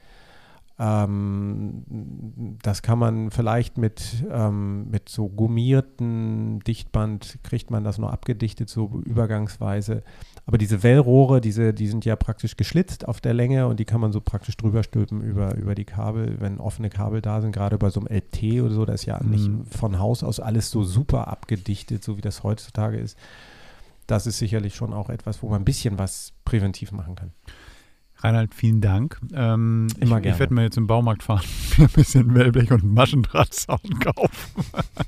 Das kann man vielleicht mit so gummierten Dichtband, kriegt man das nur abgedichtet, so übergangsweise. Aber diese Wellrohre, die sind ja praktisch geschlitzt auf der Länge und die kann man so praktisch drüber stülpen über die Kabel, wenn offene Kabel da sind, gerade bei so einem LT oder so, da ist ja nicht von Haus aus alles so super abgedichtet, so wie das heutzutage ist. Das ist sicherlich schon auch etwas, wo man ein bisschen was präventiv machen kann. Reinhard, vielen Dank. Ich gerne. werde mir jetzt im Baumarkt fahren, mir ein bisschen Wellblech und einen Maschendrahtzaun kaufen.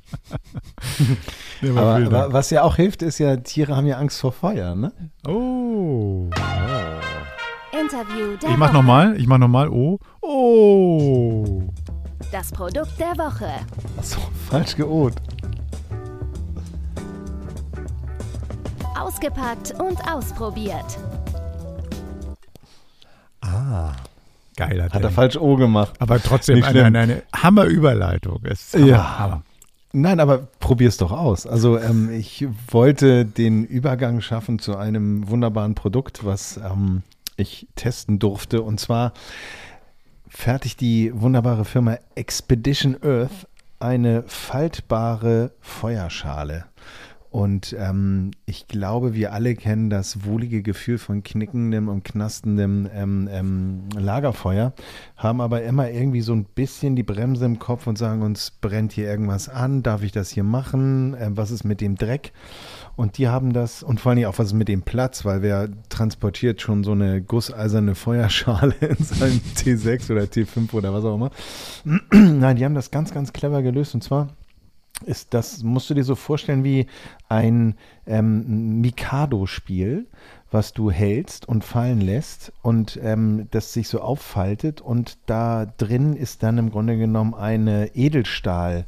Aber was ja auch hilft, ist ja, Tiere haben ja Angst vor Feuer, ne? Oh. Interview der Ich mach nochmal. Oh. Das Produkt der Woche. Achso, falsch geoht. Ausgepackt und ausprobiert. Geil. Hat er falsch O gemacht. Aber trotzdem eine Hammerüberleitung. Hammer. Nein, aber probier's doch aus. Also ich wollte den Übergang schaffen zu einem wunderbaren Produkt, was ich testen durfte. Und zwar fertigt die wunderbare Firma Expedition Earth eine faltbare Feuerschale. Und ich glaube, wir alle kennen das wohlige Gefühl von knickendem und knastendem Lagerfeuer, haben aber immer irgendwie so ein bisschen die Bremse im Kopf und sagen uns, brennt hier irgendwas an, darf ich das hier machen, was ist mit dem Dreck? Und die haben das, und vor allem auch, was ist mit dem Platz, weil wer transportiert schon so eine gusseiserne Feuerschale in seinem T6 oder T5 oder was auch immer. Nein, die haben das ganz, ganz clever gelöst, und zwar das musst du dir so vorstellen wie ein Mikado-Spiel, was du hältst und fallen lässt und das sich so auffaltet, und da drin ist dann im Grunde genommen eine Edelstahlnetz.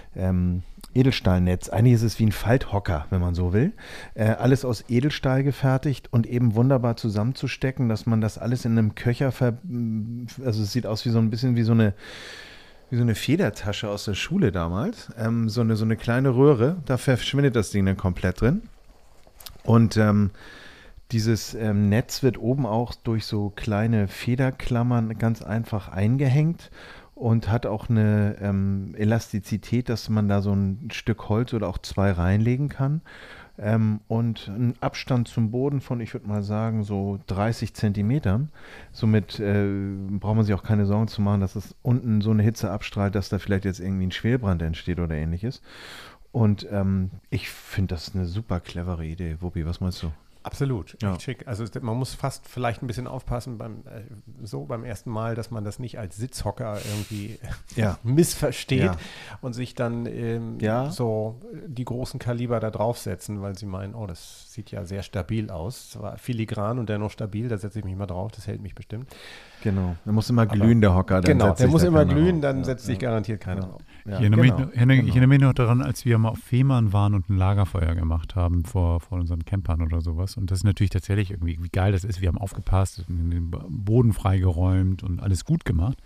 Eigentlich ist es wie ein Falthocker, wenn man so will. Alles aus Edelstahl gefertigt und eben wunderbar zusammenzustecken, dass man das alles in einem Köcher also es sieht aus wie so ein bisschen wie so eine Federtasche aus der Schule damals, so eine kleine Röhre, da verschwindet das Ding dann komplett drin. Und dieses Netz wird oben auch durch so kleine Federklammern ganz einfach eingehängt und hat auch eine Elastizität, dass man da so ein Stück Holz oder auch zwei reinlegen kann. Und einen Abstand zum Boden von, ich würde mal sagen, so 30 Zentimetern. Somit braucht man sich auch keine Sorgen zu machen, dass es unten so eine Hitze abstrahlt, dass da vielleicht jetzt irgendwie ein Schwelbrand entsteht oder ähnliches. Und ich finde das eine super clevere Idee. Wuppi, was meinst du? Absolut, Ja. echt schick. Also man muss fast vielleicht ein bisschen aufpassen beim ersten Mal, dass man das nicht als Sitzhocker irgendwie missversteht und sich dann so die großen Kaliber da draufsetzen, weil sie meinen, oh, das sieht ja sehr stabil aus. Zwar filigran und dennoch stabil, da setze ich mich mal drauf, das hält mich bestimmt. Genau, der muss immer glühen, der Hocker. Dann genau, der muss immer glühen, auf. Dann setzt sich garantiert keiner auf. Ja, Ich erinnere mich noch daran, als wir mal auf Fehmarn waren und ein Lagerfeuer gemacht haben vor unseren Campern oder sowas. Und das ist natürlich tatsächlich irgendwie, wie geil das ist. Wir haben aufgepasst, den Boden freigeräumt und alles gut gemacht.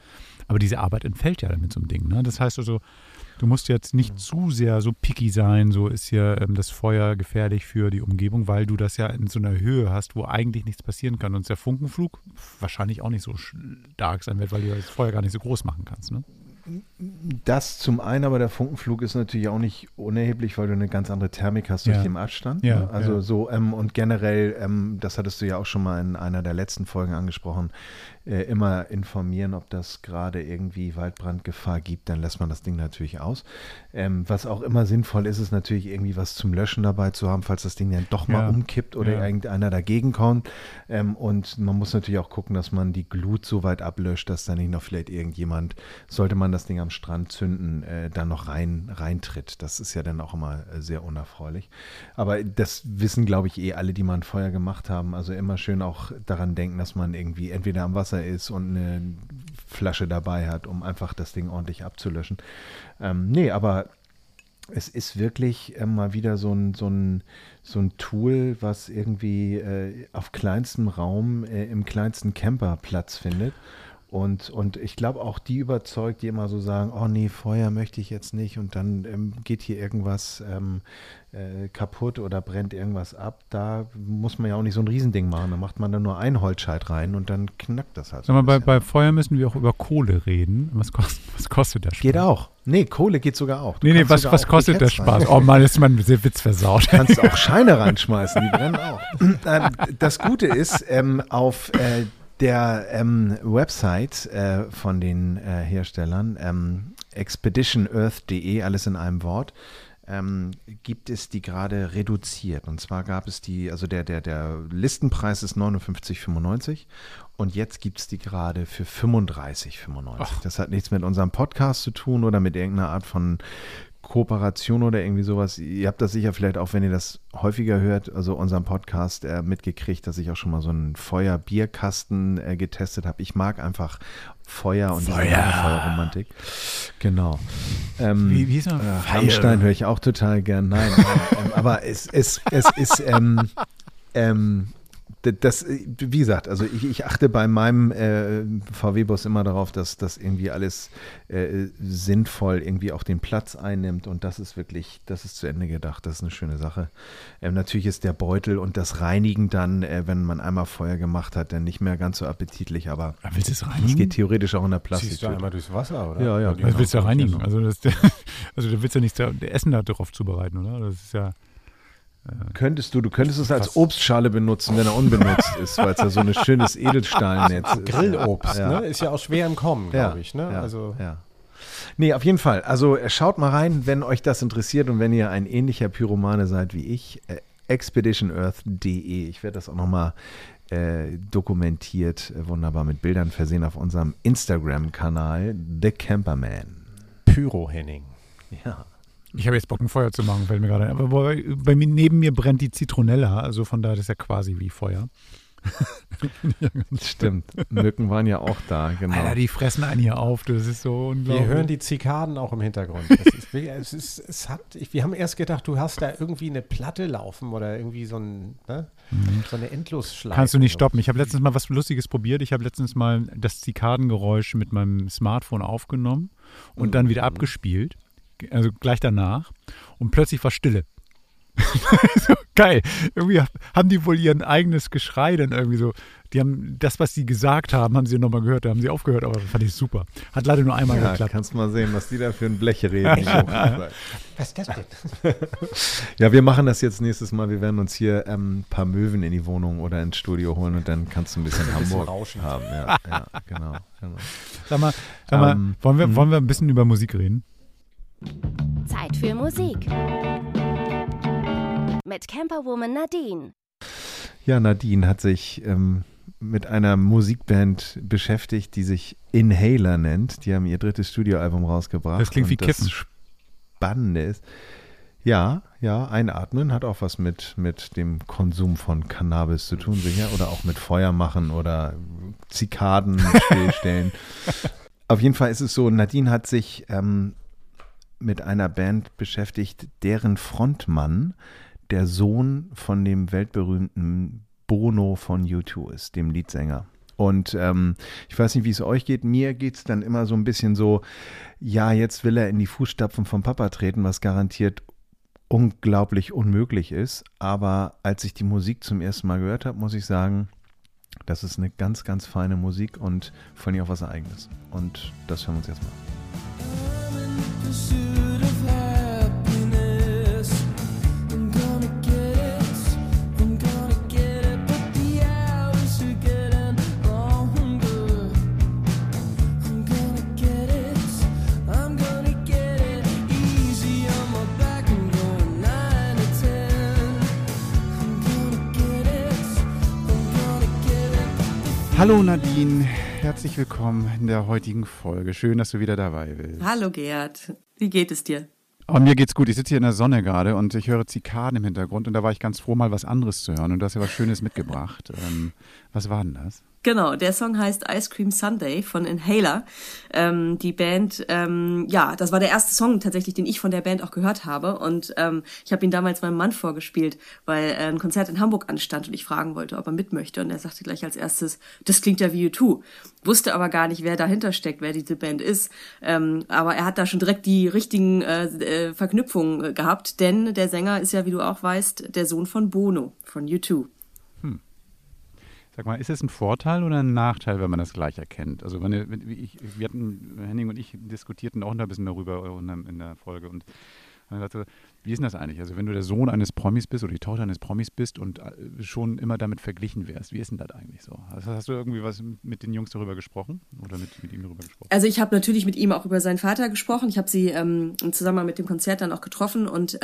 Aber diese Arbeit entfällt ja mit so einem Ding. Ne? Das heißt also, du musst jetzt nicht zu sehr so picky sein, so ist hier das Feuer gefährlich für die Umgebung, weil du das ja in so einer Höhe hast, wo eigentlich nichts passieren kann. Und der Funkenflug wahrscheinlich auch nicht so stark sein wird, weil du das Feuer gar nicht so groß machen kannst. Ne? Das zum einen, aber der Funkenflug ist natürlich auch nicht unerheblich, weil du eine ganz andere Thermik hast durch den Abstand. Ja, ne? Also ja. so und generell, das hattest du ja auch schon mal in einer der letzten Folgen angesprochen, immer informieren, ob das gerade irgendwie Waldbrandgefahr gibt, dann lässt man das Ding natürlich aus. Was auch immer sinnvoll ist, ist natürlich irgendwie was zum Löschen dabei zu haben, falls das Ding dann doch mal umkippt oder irgendeiner dagegen kommt. Und man muss natürlich auch gucken, dass man die Glut so weit ablöscht, dass da nicht noch vielleicht irgendjemand, sollte man das Ding am Strand zünden, dann noch reintritt. Das ist ja dann auch immer sehr unerfreulich. Aber das wissen, glaube ich, alle, die mal ein Feuer gemacht haben. Also immer schön auch daran denken, dass man irgendwie entweder am Wasser ist und eine Flasche dabei hat, um einfach das Ding ordentlich abzulöschen. Nee, aber es ist wirklich mal wieder so ein Tool, was irgendwie auf kleinstem Raum im kleinsten Camper Platz findet. Und ich glaube auch die überzeugt, die immer so sagen, oh nee, Feuer möchte ich jetzt nicht und dann geht hier irgendwas kaputt oder brennt irgendwas ab. Da muss man ja auch nicht so ein Riesending machen. Da macht man dann nur einen Holzscheit rein und dann knackt das halt. Sag mal, bei Feuer müssen wir auch über Kohle reden. Was kostet der Spaß? Geht auch. Nee, Kohle geht sogar auch. Was kostet der Spaß? Oh Mann, ist mein Witz versaut. Du kannst auch Scheine reinschmeißen, die brennen auch. Das Gute ist, auf der Website von den Herstellern, expeditionearth.de, alles in einem Wort, gibt es die gerade reduziert. Und zwar gab es die, also der Listenpreis ist 59,95 und jetzt gibt es die gerade für 35,95. Das hat nichts mit unserem Podcast zu tun oder mit irgendeiner Art von Kooperation oder irgendwie sowas. Ihr habt das sicher vielleicht auch, wenn ihr das häufiger hört, also unseren Podcast mitgekriegt, dass ich auch schon mal so einen Feuer-Bierkasten getestet habe. Ich mag einfach Feuer und diese Feuerromantik. Genau. Wie hieß er? Rammstein höre ich auch total gern. Nein, aber es ist das, wie gesagt, also ich achte bei meinem VW-Bus immer darauf, dass das irgendwie alles sinnvoll irgendwie auch den Platz einnimmt und das ist zu Ende gedacht, das ist eine schöne Sache. Natürlich ist der Beutel und das Reinigen dann, wenn man einmal Feuer gemacht hat, dann nicht mehr ganz so appetitlich, aber willst du es reinigen? Das geht theoretisch auch in der Plastik. Ziehst du einmal durchs Wasser, oder? Ja. Genau. Was willst du reinigen? Also du willst ja nicht Essen darauf zubereiten, oder? Das ist ja... Du könntest es als Obstschale benutzen, wenn er unbenutzt ist, weil es ja so ein schönes Edelstahlnetz ist. Grillobst, ne? Ist ja auch schwer im Kommen, glaube ich. Ne? Ja. Nee, auf jeden Fall. Also schaut mal rein, wenn euch das interessiert und wenn ihr ein ähnlicher Pyromane seid wie ich, expeditionearth.de. Ich werde das auch nochmal dokumentiert, wunderbar mit Bildern versehen auf unserem Instagram-Kanal, The Camperman. Pyro Henning. Ja. Ich habe jetzt Bock, ein Feuer zu machen, fällt mir gerade ein. Aber bei mir, neben mir brennt die Zitronella, also von daher ist ja quasi wie Feuer. Stimmt, Mücken waren ja auch da, genau. Alter, die fressen einen hier auf, das ist so unglaublich. Wir hören die Zikaden auch im Hintergrund. Wir haben erst gedacht, du hast da irgendwie eine Platte laufen oder irgendwie so eine Endlosschleife. Kannst du nicht stoppen. Ich habe letztens mal was Lustiges probiert. Ich habe letztens mal das Zikadengeräusch mit meinem Smartphone aufgenommen und dann wieder abgespielt. Also gleich danach und plötzlich war Stille. So, geil. Irgendwie haben die wohl ihr eigenes Geschrei dann irgendwie so, die haben das, was sie gesagt haben sie nochmal gehört, da haben sie aufgehört, aber das fand ich super. Hat leider nur einmal geklappt. Kannst mal sehen, was die da für ein Blech reden. Was ist das denn? Ja, wir machen das jetzt nächstes Mal, wir werden uns hier ein paar Möwen in die Wohnung oder ins Studio holen und dann kannst du ein bisschen Hamburg Rauschen haben. Ja, genau. Sag mal, wollen wir ein bisschen über Musik reden? Zeit für Musik. Mit Camperwoman Nadine. Ja, Nadine hat sich mit einer Musikband beschäftigt, die sich Inhaler nennt. Die haben ihr 3. Studioalbum rausgebracht. Das klingt wie Kiffen. Das Spannende ist, ja, einatmen hat auch was mit dem Konsum von Cannabis zu tun, sicher. Oder auch mit Feuer machen oder Zikaden stillstellen. Auf jeden Fall ist es so, Nadine hat sich mit einer Band beschäftigt, deren Frontmann der Sohn von dem weltberühmten Bono von U2 ist, dem Leadsänger. Und ich weiß nicht, wie es euch geht. Mir geht es dann immer so ein bisschen so, ja, jetzt will er in die Fußstapfen vom Papa treten, was garantiert unglaublich unmöglich ist. Aber als ich die Musik zum ersten Mal gehört habe, muss ich sagen, das ist eine ganz, ganz feine Musik und vor allem auch was Eigenes. Und das hören wir uns jetzt mal. Hallo Nadine, herzlich willkommen in der heutigen Folge. Schön, dass du wieder dabei bist. Hallo Gerd, wie geht es dir? Oh, mir geht's gut. Ich sitze hier in der Sonne gerade und ich höre Zikaden im Hintergrund und da war ich ganz froh, mal was anderes zu hören und du hast ja was Schönes mitgebracht. Was war denn das? Genau, der Song heißt Ice Cream Sundae von Inhaler. Die Band, das war der erste Song tatsächlich, den ich von der Band auch gehört habe. Und ich habe ihn damals meinem Mann vorgespielt, weil ein Konzert in Hamburg anstand und ich fragen wollte, ob er mit möchte. Und er sagte gleich als erstes, das klingt ja wie U2. Wusste aber gar nicht, wer dahinter steckt, wer diese Band ist. Aber er hat da schon direkt die richtigen Verknüpfungen gehabt, denn der Sänger ist ja, wie du auch weißt, der Sohn von Bono, von U2. Sag mal, ist es ein Vorteil oder ein Nachteil, wenn man das gleich erkennt? Also Henning und ich diskutierten auch ein bisschen darüber in der Folge und dann dachte, wie ist denn das eigentlich? Also wenn du der Sohn eines Promis bist oder die Tochter eines Promis bist und schon immer damit verglichen wärst, wie ist denn das eigentlich so? Also hast du irgendwie was mit den Jungs darüber gesprochen oder mit ihm darüber gesprochen? Also ich habe natürlich mit ihm auch über seinen Vater gesprochen. Ich habe sie im Zusammenhang mit dem Konzert dann auch getroffen und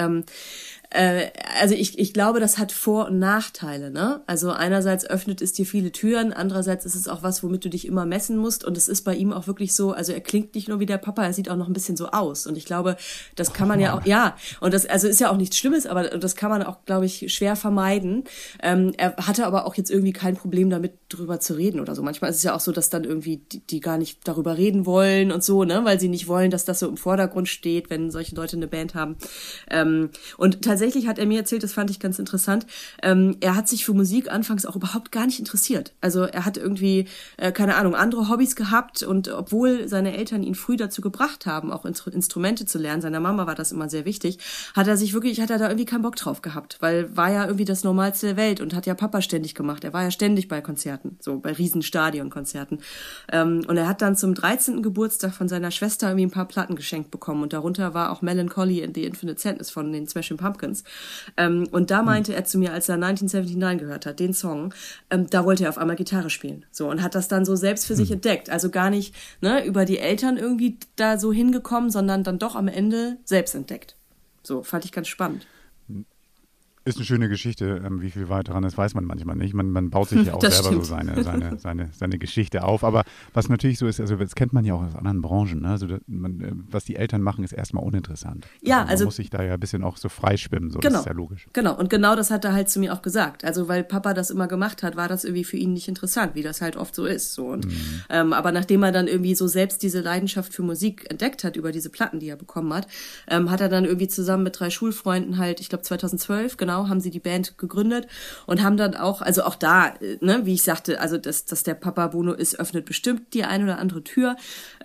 also ich glaube, das hat Vor- und Nachteile, ne? Also einerseits öffnet es dir viele Türen, andererseits ist es auch was, womit du dich immer messen musst und es ist bei ihm auch wirklich so, also er klingt nicht nur wie der Papa, er sieht auch noch ein bisschen so aus und ich glaube, das kann man ja auch, ja, und das also ist ja auch nichts Schlimmes, aber das kann man auch, glaube ich, schwer vermeiden. Er hatte aber auch jetzt irgendwie kein Problem damit, drüber zu reden oder so. Manchmal ist es ja auch so, dass dann irgendwie die gar nicht darüber reden wollen und so, ne, weil sie nicht wollen, dass das so im Vordergrund steht, wenn solche Leute eine Band haben. Und tatsächlich hat er mir erzählt, das fand ich ganz interessant, er hat sich für Musik anfangs auch überhaupt gar nicht interessiert. Also er hat irgendwie, keine Ahnung, andere Hobbys gehabt und obwohl seine Eltern ihn früh dazu gebracht haben, auch Instrumente zu lernen, seiner Mama war das immer sehr wichtig, hat er da irgendwie keinen Bock drauf gehabt, weil war ja irgendwie das Normalste der Welt und hat ja Papa ständig gemacht. Er war ja ständig bei Konzerten, so bei Riesenstadionkonzerten. Und er hat dann zum 13. Geburtstag von seiner Schwester irgendwie ein paar Platten geschenkt bekommen und darunter war auch Melancholy and the Infinite Sadness von den Smashing Pumpkins. Und da meinte er zu mir, als er 1979 gehört hat, den Song, da wollte er auf einmal Gitarre spielen. So, und hat das dann so selbst für sich entdeckt. Also gar nicht, ne, über die Eltern irgendwie da so hingekommen, sondern dann doch am Ende selbst entdeckt. So, fand ich ganz spannend. Ist eine schöne Geschichte, wie viel weiter dran ist, weiß man manchmal nicht. Man baut sich ja auch selber stimmt. so seine Geschichte auf. Aber was natürlich so ist, also das kennt man ja auch aus anderen Branchen, ne? Also was die Eltern machen, ist erstmal uninteressant. Ja, man muss sich da ja ein bisschen auch so freischwimmen, so, genau, das ist ja logisch. Genau, und genau das hat er halt zu mir auch gesagt. Also weil Papa das immer gemacht hat, war das irgendwie für ihn nicht interessant, wie das halt oft so ist. So. Und, aber nachdem er dann irgendwie so selbst diese Leidenschaft für Musik entdeckt hat, über diese Platten, die er bekommen hat, hat er dann irgendwie zusammen mit 3 Schulfreunden halt, ich glaube 2012, genau, haben sie die Band gegründet und haben dann auch, also auch da, ne, wie ich sagte, also dass der Papa Bono ist, öffnet bestimmt die ein oder andere Tür,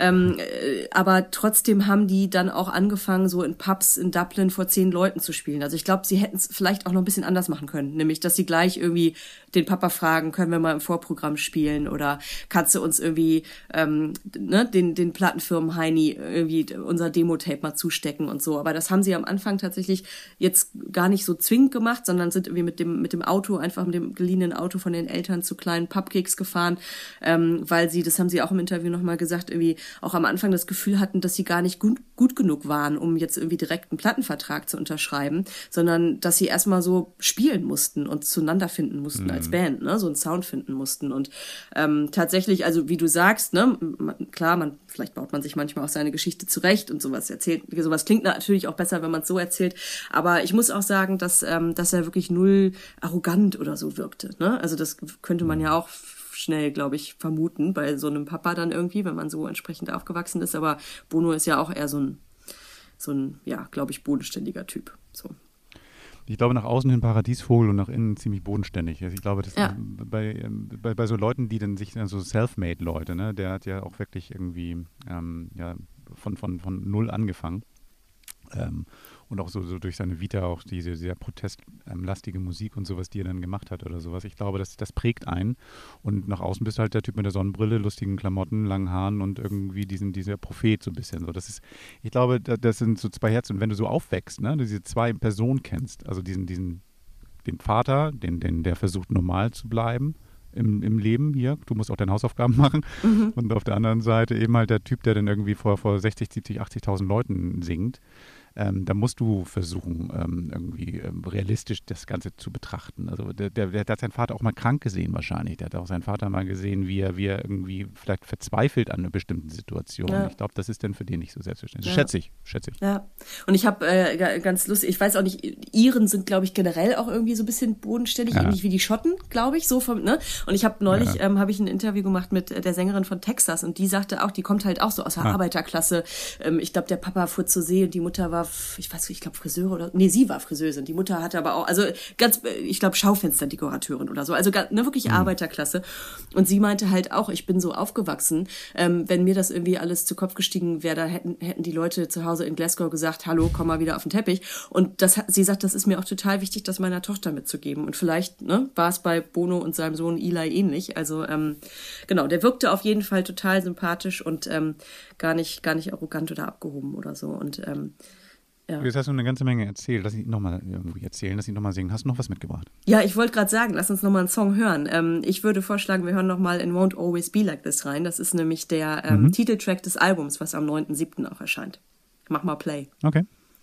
aber trotzdem haben die dann auch angefangen, so in Pubs in Dublin vor 10 Leuten zu spielen. Also ich glaube, sie hätten es vielleicht auch noch ein bisschen anders machen können, nämlich, dass sie gleich irgendwie den Papa fragen, können wir mal im Vorprogramm spielen oder kannst du uns irgendwie den Plattenfirmen Heini irgendwie unser Demo-Tape mal zustecken und so. Aber das haben sie am Anfang tatsächlich jetzt gar nicht so zwingend gemacht, sondern sind irgendwie mit dem Auto, einfach mit dem geliehenen Auto von den Eltern zu kleinen Pubkicks gefahren, weil sie, das haben sie auch im Interview nochmal gesagt, irgendwie auch am Anfang das Gefühl hatten, dass sie gar nicht gut genug waren, um jetzt irgendwie direkt einen Plattenvertrag zu unterschreiben, sondern dass sie erstmal so spielen mussten und zueinander finden mussten als Band, ne, so einen Sound finden mussten und tatsächlich, also wie du sagst, ne, klar, vielleicht baut man sich manchmal auch seine Geschichte zurecht und sowas erzählt, sowas klingt natürlich auch besser, wenn man es so erzählt, aber ich muss auch sagen, dass er wirklich null arrogant oder so wirkte, ne, also das könnte man ja auch schnell, glaube ich, vermuten bei so einem Papa dann irgendwie, wenn man so entsprechend aufgewachsen ist, aber Bono ist ja auch eher so ein ja, glaube ich, bodenständiger Typ, so. Ich glaube, nach außen hin Paradiesvogel und nach innen ziemlich bodenständig. Also ich glaube, das bei so Leuten, die dann sich, so Selfmade-Leute, ne, der hat ja auch wirklich irgendwie von null angefangen. Und auch so durch seine Vita auch diese sehr protestlastige Musik und sowas, die er dann gemacht hat oder sowas. Ich glaube, das prägt einen. Und nach außen bist du halt der Typ mit der Sonnenbrille, lustigen Klamotten, langen Haaren und irgendwie dieser Prophet so ein bisschen. So, ich glaube, das sind so zwei Herzen. Und wenn du so aufwächst, ne, du diese zwei Personen kennst, also den Vater, der versucht normal zu bleiben im Leben hier, du musst auch deine Hausaufgaben machen. Und auf der anderen Seite eben halt der Typ, der dann irgendwie vor 60, 70, 80.000 Leuten singt. Da musst du versuchen, irgendwie realistisch das Ganze zu betrachten. Also der hat seinen Vater auch mal krank gesehen wahrscheinlich. Der hat auch seinen Vater mal gesehen, wie er irgendwie vielleicht verzweifelt an einer bestimmten Situation. Ja. Ich glaube, das ist dann für den nicht so selbstverständlich. Ja. Schätze ich. Ja, und ich habe ganz lustig, ich weiß auch nicht, Iren sind, glaube ich, generell auch irgendwie so ein bisschen bodenständig, ähnlich wie die Schotten, glaube ich. Ne? Und ich habe neulich habe ich ein Interview gemacht mit der Sängerin von Texas und die sagte auch, die kommt halt auch so aus der Arbeiterklasse. Ich glaube, der Papa fuhr zur See und die Mutter war ich glaube Friseure sie war Friseurin. Die Mutter hatte aber auch, also ganz, ich glaube Schaufensterdekorateurin oder so, also wirklich Arbeiterklasse. Und sie meinte halt auch, ich bin so aufgewachsen, wenn mir das irgendwie alles zu Kopf gestiegen wäre, da hätten die Leute zu Hause in Glasgow gesagt, hallo, komm mal wieder auf den Teppich. Und sie sagt, das ist mir auch total wichtig, das meiner Tochter mitzugeben. Und vielleicht war es bei Bono und seinem Sohn Eli ähnlich. Also genau, der wirkte auf jeden Fall total sympathisch und gar nicht arrogant oder abgehoben oder so. Und ja. Jetzt hast du eine ganze Menge erzählt. Lass ich nochmal singen. Hast du noch was mitgebracht? Ja, ich wollte gerade sagen, lass uns nochmal einen Song hören. Ich würde vorschlagen, wir hören nochmal in Won't Always Be Like This rein. Das ist nämlich der Titeltrack des Albums, was am 9.7. auch erscheint. Mach mal Play. Okay.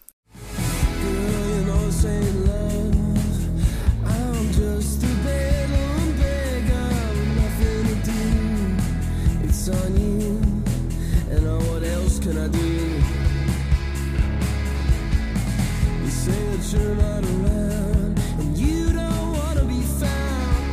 You're not around and you don't want to be found.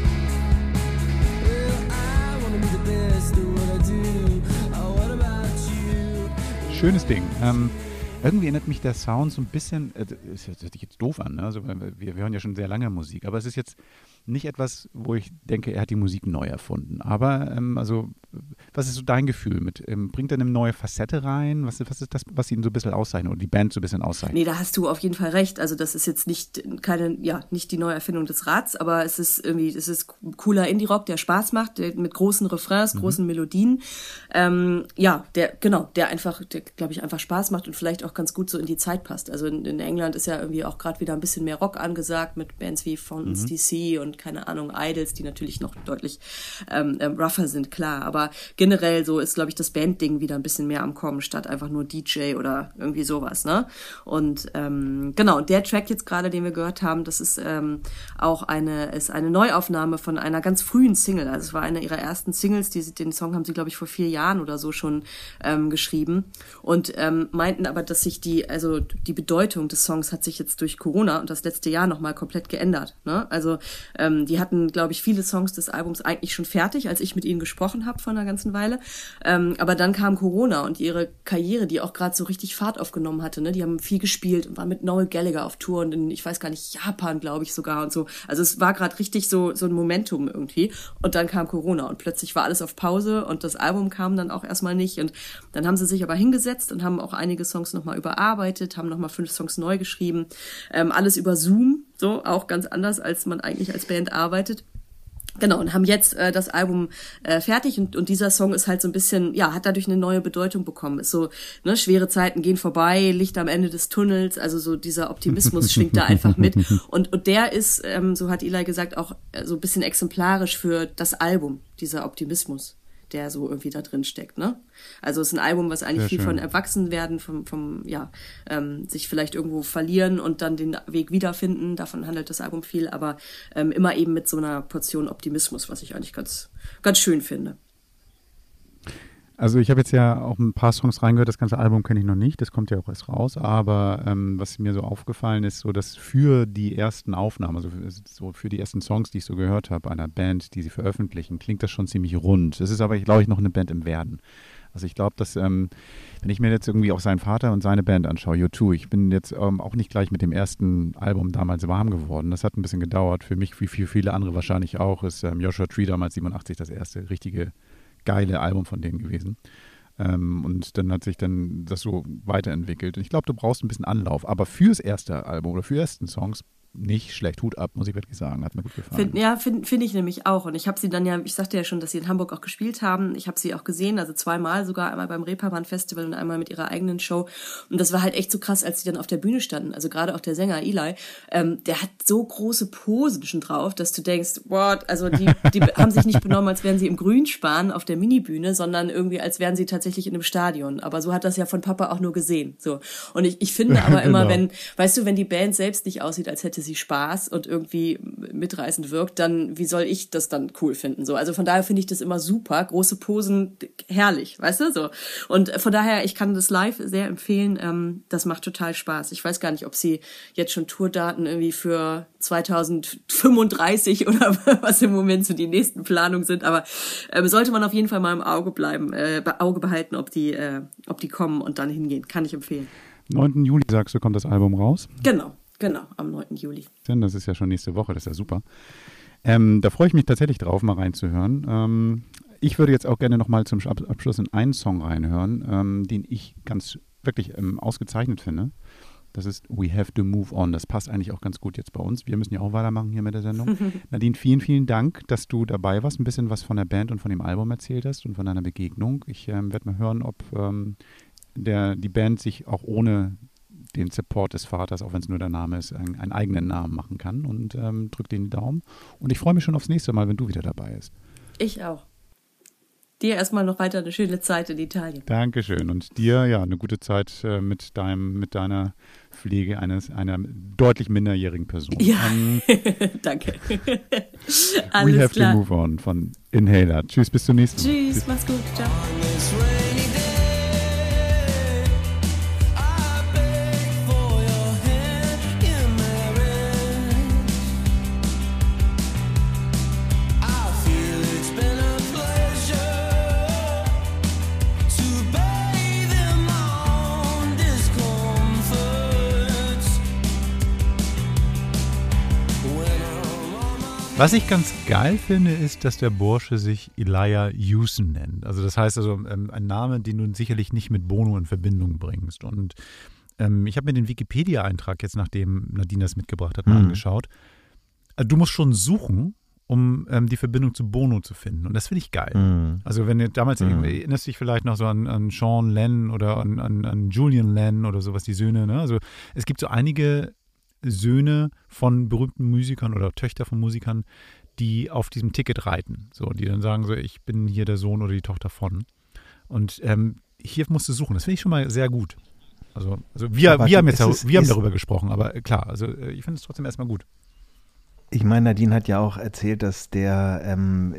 Well, I want to be the best at what I do. Oh, what about you? Schönes Ding. Irgendwie erinnert mich der Sound so ein bisschen, das hört sich jetzt doof an, ne? Also, wir hören ja schon sehr lange Musik, aber es ist jetzt nicht etwas, wo ich denke, er hat die Musik neu erfunden. Aber was ist so dein Gefühl mit? Bringt er eine neue Facette rein? Was ist das, was ihn so ein bisschen auszeichnet oder die Band so ein bisschen auszeichnet? Nee, da hast du auf jeden Fall recht. Also das ist jetzt nicht die neue Erfindung des Rads, aber es ist cooler Indie-Rock, der Spaß macht, mit großen Refrains, großen Melodien. Der einfach, glaube ich, einfach Spaß macht und vielleicht auch ganz gut so in die Zeit passt. Also in England ist ja irgendwie auch gerade wieder ein bisschen mehr Rock angesagt mit Bands wie Fountains DC und keine Ahnung, Idols, die natürlich noch deutlich rougher sind, klar. Aber generell so ist, glaube ich, das Bandding wieder ein bisschen mehr am Kommen, statt einfach nur DJ oder irgendwie sowas, ne? Und genau, der Track jetzt gerade, den wir gehört haben, das ist auch eine Neuaufnahme von einer ganz frühen Single. Also es war eine ihrer ersten Singles, den Song haben sie, glaube ich, vor 4 Jahren oder so schon geschrieben und meinten aber, dass sich die Bedeutung des Songs hat sich jetzt durch Corona und das letzte Jahr nochmal komplett geändert, ne? Also die hatten, glaube ich, viele Songs des Albums eigentlich schon fertig, als ich mit ihnen gesprochen habe vor einer ganzen Weile. Aber dann kam Corona und ihre Karriere, die auch gerade so richtig Fahrt aufgenommen hatte, ne? Die haben viel gespielt und waren mit Noel Gallagher auf Tour und in, ich weiß gar nicht, Japan, glaube ich sogar und so. Also es war gerade richtig so ein Momentum irgendwie. Und dann kam Corona und plötzlich war alles auf Pause und das Album kam dann auch erstmal nicht. Und dann haben sie sich aber hingesetzt und haben auch einige Songs nochmal überarbeitet, haben nochmal 5 Songs neu geschrieben. Alles über Zoom, so auch ganz anders, als man eigentlich als Band arbeitet. Genau, und haben jetzt das Album fertig und dieser Song ist halt so ein bisschen, hat dadurch eine neue Bedeutung bekommen. Ist so, ne, schwere Zeiten gehen vorbei, Licht am Ende des Tunnels, also so dieser Optimismus schwingt da einfach mit. Und der ist, so hat Eli gesagt, auch so ein bisschen exemplarisch für das Album, dieser Optimismus, der so irgendwie da drin steckt, ne? Also es ist ein Album, was eigentlich viel von Erwachsenwerden, vom sich vielleicht irgendwo verlieren und dann den Weg wiederfinden, davon handelt das Album viel, aber immer eben mit so einer Portion Optimismus, was ich eigentlich ganz, ganz schön finde. Also ich habe jetzt ja auch ein paar Songs reingehört, das ganze Album kenne ich noch nicht, das kommt ja auch erst raus, aber was mir so aufgefallen ist, so dass für die ersten Aufnahmen, also so für die ersten Songs, die ich so gehört habe, einer Band, die sie veröffentlichen, klingt das schon ziemlich rund. Es ist aber, glaube ich, noch eine Band im Werden. Also ich glaube, dass, wenn ich mir jetzt irgendwie auch seinen Vater und seine Band anschaue, U2, ich bin jetzt auch nicht gleich mit dem ersten Album damals warm geworden. Das hat ein bisschen gedauert. Für mich, wie für viele andere wahrscheinlich auch, ist Joshua Tree damals 87 das erste richtige geile Album von denen gewesen. Und dann hat sich dann das so weiterentwickelt. Und ich glaube, du brauchst ein bisschen Anlauf. Aber fürs erste Album oder für die ersten Songs nicht schlecht. Hut ab, muss ich wirklich sagen. Hat mir gut gefallen. Finde ich nämlich auch. Und ich habe sie dann ja, ich sagte ja schon, dass sie in Hamburg auch gespielt haben. Ich habe sie auch gesehen, also zweimal sogar, einmal beim Reeperbahn Festival und einmal mit ihrer eigenen Show. Und das war halt echt so krass, als sie dann auf der Bühne standen. Also gerade auch der Sänger Eli, der hat so große Posen schon drauf, dass du denkst, what? Also die haben sich nicht benommen, als wären sie im Grünspan auf der Minibühne, sondern irgendwie, als wären sie tatsächlich in einem Stadion. Aber so hat das ja von Papa auch nur gesehen. So. Und ich finde aber immer, Genau. wenn die Band selbst nicht aussieht, als hätte sie Spaß und irgendwie mitreißend wirkt, dann wie soll ich das dann cool finden? So, also von daher finde ich das immer super. Große Posen, herrlich, weißt du? So. Und von daher, ich kann das live sehr empfehlen. Das macht total Spaß. Ich weiß gar nicht, ob sie jetzt schon Tourdaten irgendwie für 2035 oder was im Moment so die nächsten Planungen sind, aber sollte man auf jeden Fall mal im Auge behalten, ob die kommen und dann hingehen. Kann ich empfehlen. 9. Juli, sagst du, kommt das Album raus? Genau, am 9. Juli. Das ist ja schon nächste Woche, das ist ja super. Da freue ich mich tatsächlich drauf, mal reinzuhören. Ich würde jetzt auch gerne nochmal zum Abschluss in einen Song reinhören, den ich ganz wirklich ausgezeichnet finde. Das ist We Have to Move On. Das passt eigentlich auch ganz gut jetzt bei uns. Wir müssen ja auch weitermachen hier mit der Sendung. Nadine, vielen, vielen Dank, dass du dabei warst, ein bisschen was von der Band und von dem Album erzählt hast und von deiner Begegnung. Ich werde mal hören, ob die Band sich auch ohne den Support des Vaters, auch wenn es nur der Name ist, einen eigenen Namen machen kann, und drück den Daumen. Und ich freue mich schon aufs nächste Mal, wenn du wieder dabei bist. Ich auch. Dir erstmal noch weiter eine schöne Zeit in Italien. Dankeschön. Und dir ja eine gute Zeit mit deiner Pflege einer deutlich minderjährigen Person. Ja, danke. Alles We Have klar. To Move On von Inhaler. Tschüss, bis zum nächsten Mal. Tschüss, mach's gut. Ciao. Was ich ganz geil finde, ist, dass der Bursche sich Elijah Hewson nennt. Also das heißt ein Name, den du sicherlich nicht mit Bono in Verbindung bringst. Und ich habe mir den Wikipedia-Eintrag jetzt, nachdem Nadine das mitgebracht hat, mal angeschaut. Also du musst schon suchen, um die Verbindung zu Bono zu finden. Und das finde ich geil. Also wenn du damals, erinnerst du dich vielleicht noch so an Sean Lennon oder an Julian Lennon oder sowas, die Söhne. Ne? Also es gibt so einige Söhne von berühmten Musikern oder Töchter von Musikern, die auf diesem Ticket reiten. So, die dann sagen so, ich bin hier der Sohn oder die Tochter von. Und hier musst du suchen. Das finde ich schon mal sehr gut. Also wir haben darüber gesprochen, aber klar, also ich finde es trotzdem erstmal gut. Ich meine, Nadine hat ja auch erzählt, dass der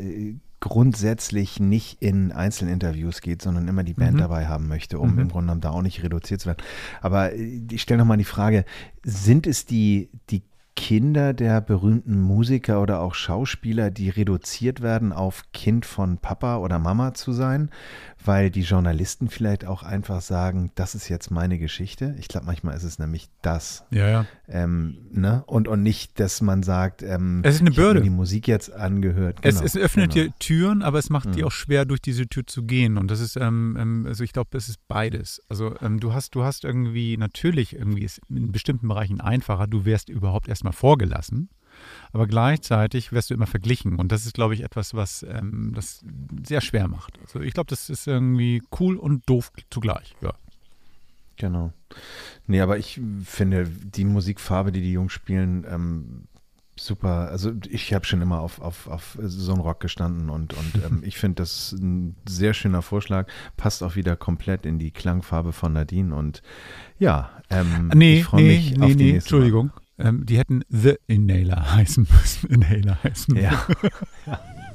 grundsätzlich nicht in Einzelinterviews geht, sondern immer die Band dabei haben möchte, um im Grunde genommen da auch nicht reduziert zu werden. Aber ich stelle nochmal die Frage, sind es die Kinder der berühmten Musiker oder auch Schauspieler, die reduziert werden, auf Kind von Papa oder Mama zu sein, weil die Journalisten vielleicht auch einfach sagen, das ist jetzt meine Geschichte? Ich glaube, manchmal ist es nämlich das. Ja. Ne? Und nicht, dass man sagt, es ist eine Bürde. Ich habe mir die Musik jetzt angehört. Genau, es öffnet dir Türen, aber es macht dir auch schwer, durch diese Tür zu gehen. Und das ist, also ich glaube, es ist beides. Also du hast irgendwie, natürlich irgendwie ist in bestimmten Bereichen einfacher, du wärst überhaupt erstmal vorgelassen, aber gleichzeitig wirst du immer verglichen. Und das ist, glaube ich, etwas, was das sehr schwer macht. Also ich glaube, das ist irgendwie cool und doof zugleich, ja. Genau. Nee, aber ich finde die Musikfarbe, die Jungs spielen, super. Also ich habe schon immer auf so einen Rock gestanden und ich finde, das ist ein sehr schöner Vorschlag. Passt auch wieder komplett in die Klangfarbe von Nadine und ja, ich freue mich auf die nächste Entschuldigung. Die hätten The Inhaler heißen müssen. Ja.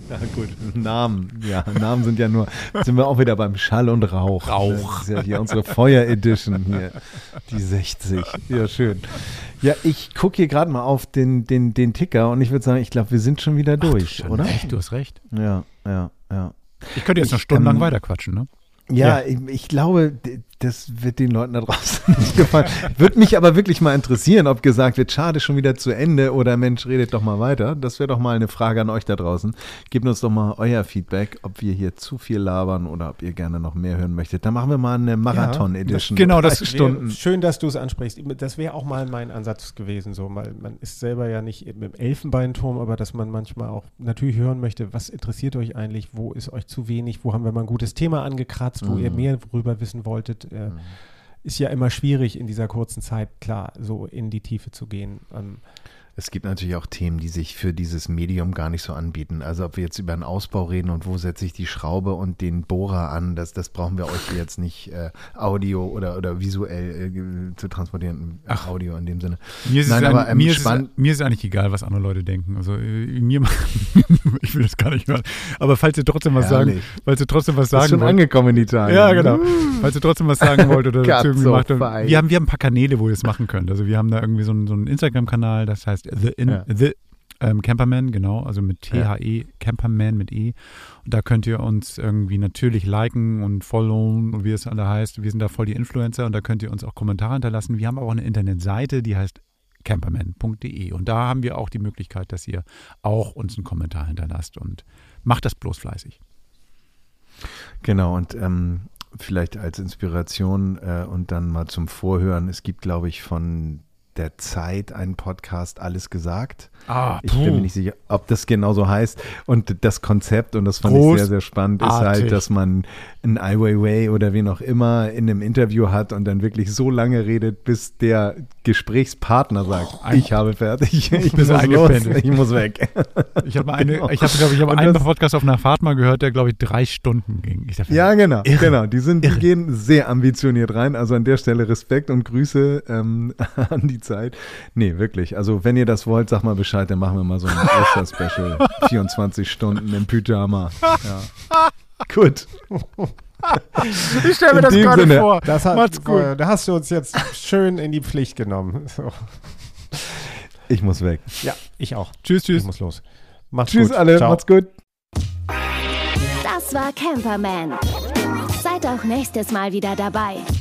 Ja, gut. Namen sind ja nur, sind wir auch wieder beim Schall und Rauch. Das ist ja hier unsere Feuer-Edition hier, die 60. Ja, schön. Ja, ich gucke hier gerade mal auf den Ticker und ich würde sagen, ich glaube, wir sind schon wieder durch, oder? Echt, du hast recht. Ja. Ich könnte jetzt noch stundenlang weiterquatschen, ne? Ja, ich glaube, das wird den Leuten da draußen nicht gefallen. Würde mich aber wirklich mal interessieren, ob gesagt wird, schade, schon wieder zu Ende oder Mensch, redet doch mal weiter. Das wäre doch mal eine Frage an euch da draußen. Gebt uns doch mal euer Feedback, ob wir hier zu viel labern oder ob ihr gerne noch mehr hören möchtet. Dann machen wir mal eine Marathon-Edition. Genau, das 30 Stunden. Schön, dass du es ansprichst. Das wäre auch mal mein Ansatz gewesen. So, man ist selber ja nicht im Elfenbeinturm, aber dass man manchmal auch natürlich hören möchte, was interessiert euch eigentlich, wo ist euch zu wenig, wo haben wir mal ein gutes Thema angekratzt, wo ihr mehr darüber wissen wolltet. Ist ja immer schwierig in dieser kurzen Zeit, klar, so in die Tiefe zu gehen. Es gibt natürlich auch Themen, die sich für dieses Medium gar nicht so anbieten. Also ob wir jetzt über einen Ausbau reden und wo setze ich die Schraube und den Bohrer an, das brauchen wir euch jetzt nicht Audio oder visuell zu transportieren. Audio in dem Sinne. Mir ist es eigentlich egal, was andere Leute denken. Also ich will das gar nicht hören. Aber falls ihr trotzdem was sagen ist schon wollt. Angekommen in Italien. Ja, genau. Falls ihr trotzdem was sagen wollt oder dazu irgendwie macht. Wir haben ein paar Kanäle, wo ihr es machen könnt. Also wir haben da irgendwie so einen Instagram-Kanal, das heißt The Camperman, genau, also mit THE, Camperman mit E. Und da könnt ihr uns irgendwie natürlich liken und followen und wie es alle heißt. Wir sind da voll die Influencer und da könnt ihr uns auch Kommentare hinterlassen. Wir haben aber auch eine Internetseite, die heißt camperman.de und da haben wir auch die Möglichkeit, dass ihr auch uns einen Kommentar hinterlasst und macht das bloß fleißig. Genau, und vielleicht als Inspiration und dann mal zum Vorhören, es gibt, glaube ich, von der Zeit einen Podcast, alles gesagt. Ich bin mir nicht sicher, ob das genau so heißt. Und das Konzept, und das fand ich sehr, sehr spannend, ist halt, dass man einen Ai Weiwei oder wen auch immer in einem Interview hat und dann wirklich so lange redet, bis der Gesprächspartner sagt, ich habe fertig, ich muss los, ich muss weg. Ich habe einen Podcast auf einer Fahrt mal gehört, der, glaube ich, 3 Stunden ging. Ja, genau. Die gehen sehr ambitioniert rein. Also an der Stelle Respekt und Grüße an die Zeit. Nee, wirklich. Also wenn ihr das wollt, sag mal Bescheid, dann machen wir mal so ein Oster-Special. 24 Stunden im Pyjama. Ja. Gut. Ich stelle mir das gerade vor. Macht's gut. Da hast du uns jetzt schön in die Pflicht genommen. So. Ich muss weg. Ja, ich auch. Tschüss. Ich muss los. Macht's Tschüss gut. alle, Ciao. macht's gut. Das war Camperman. Seid auch nächstes Mal wieder dabei.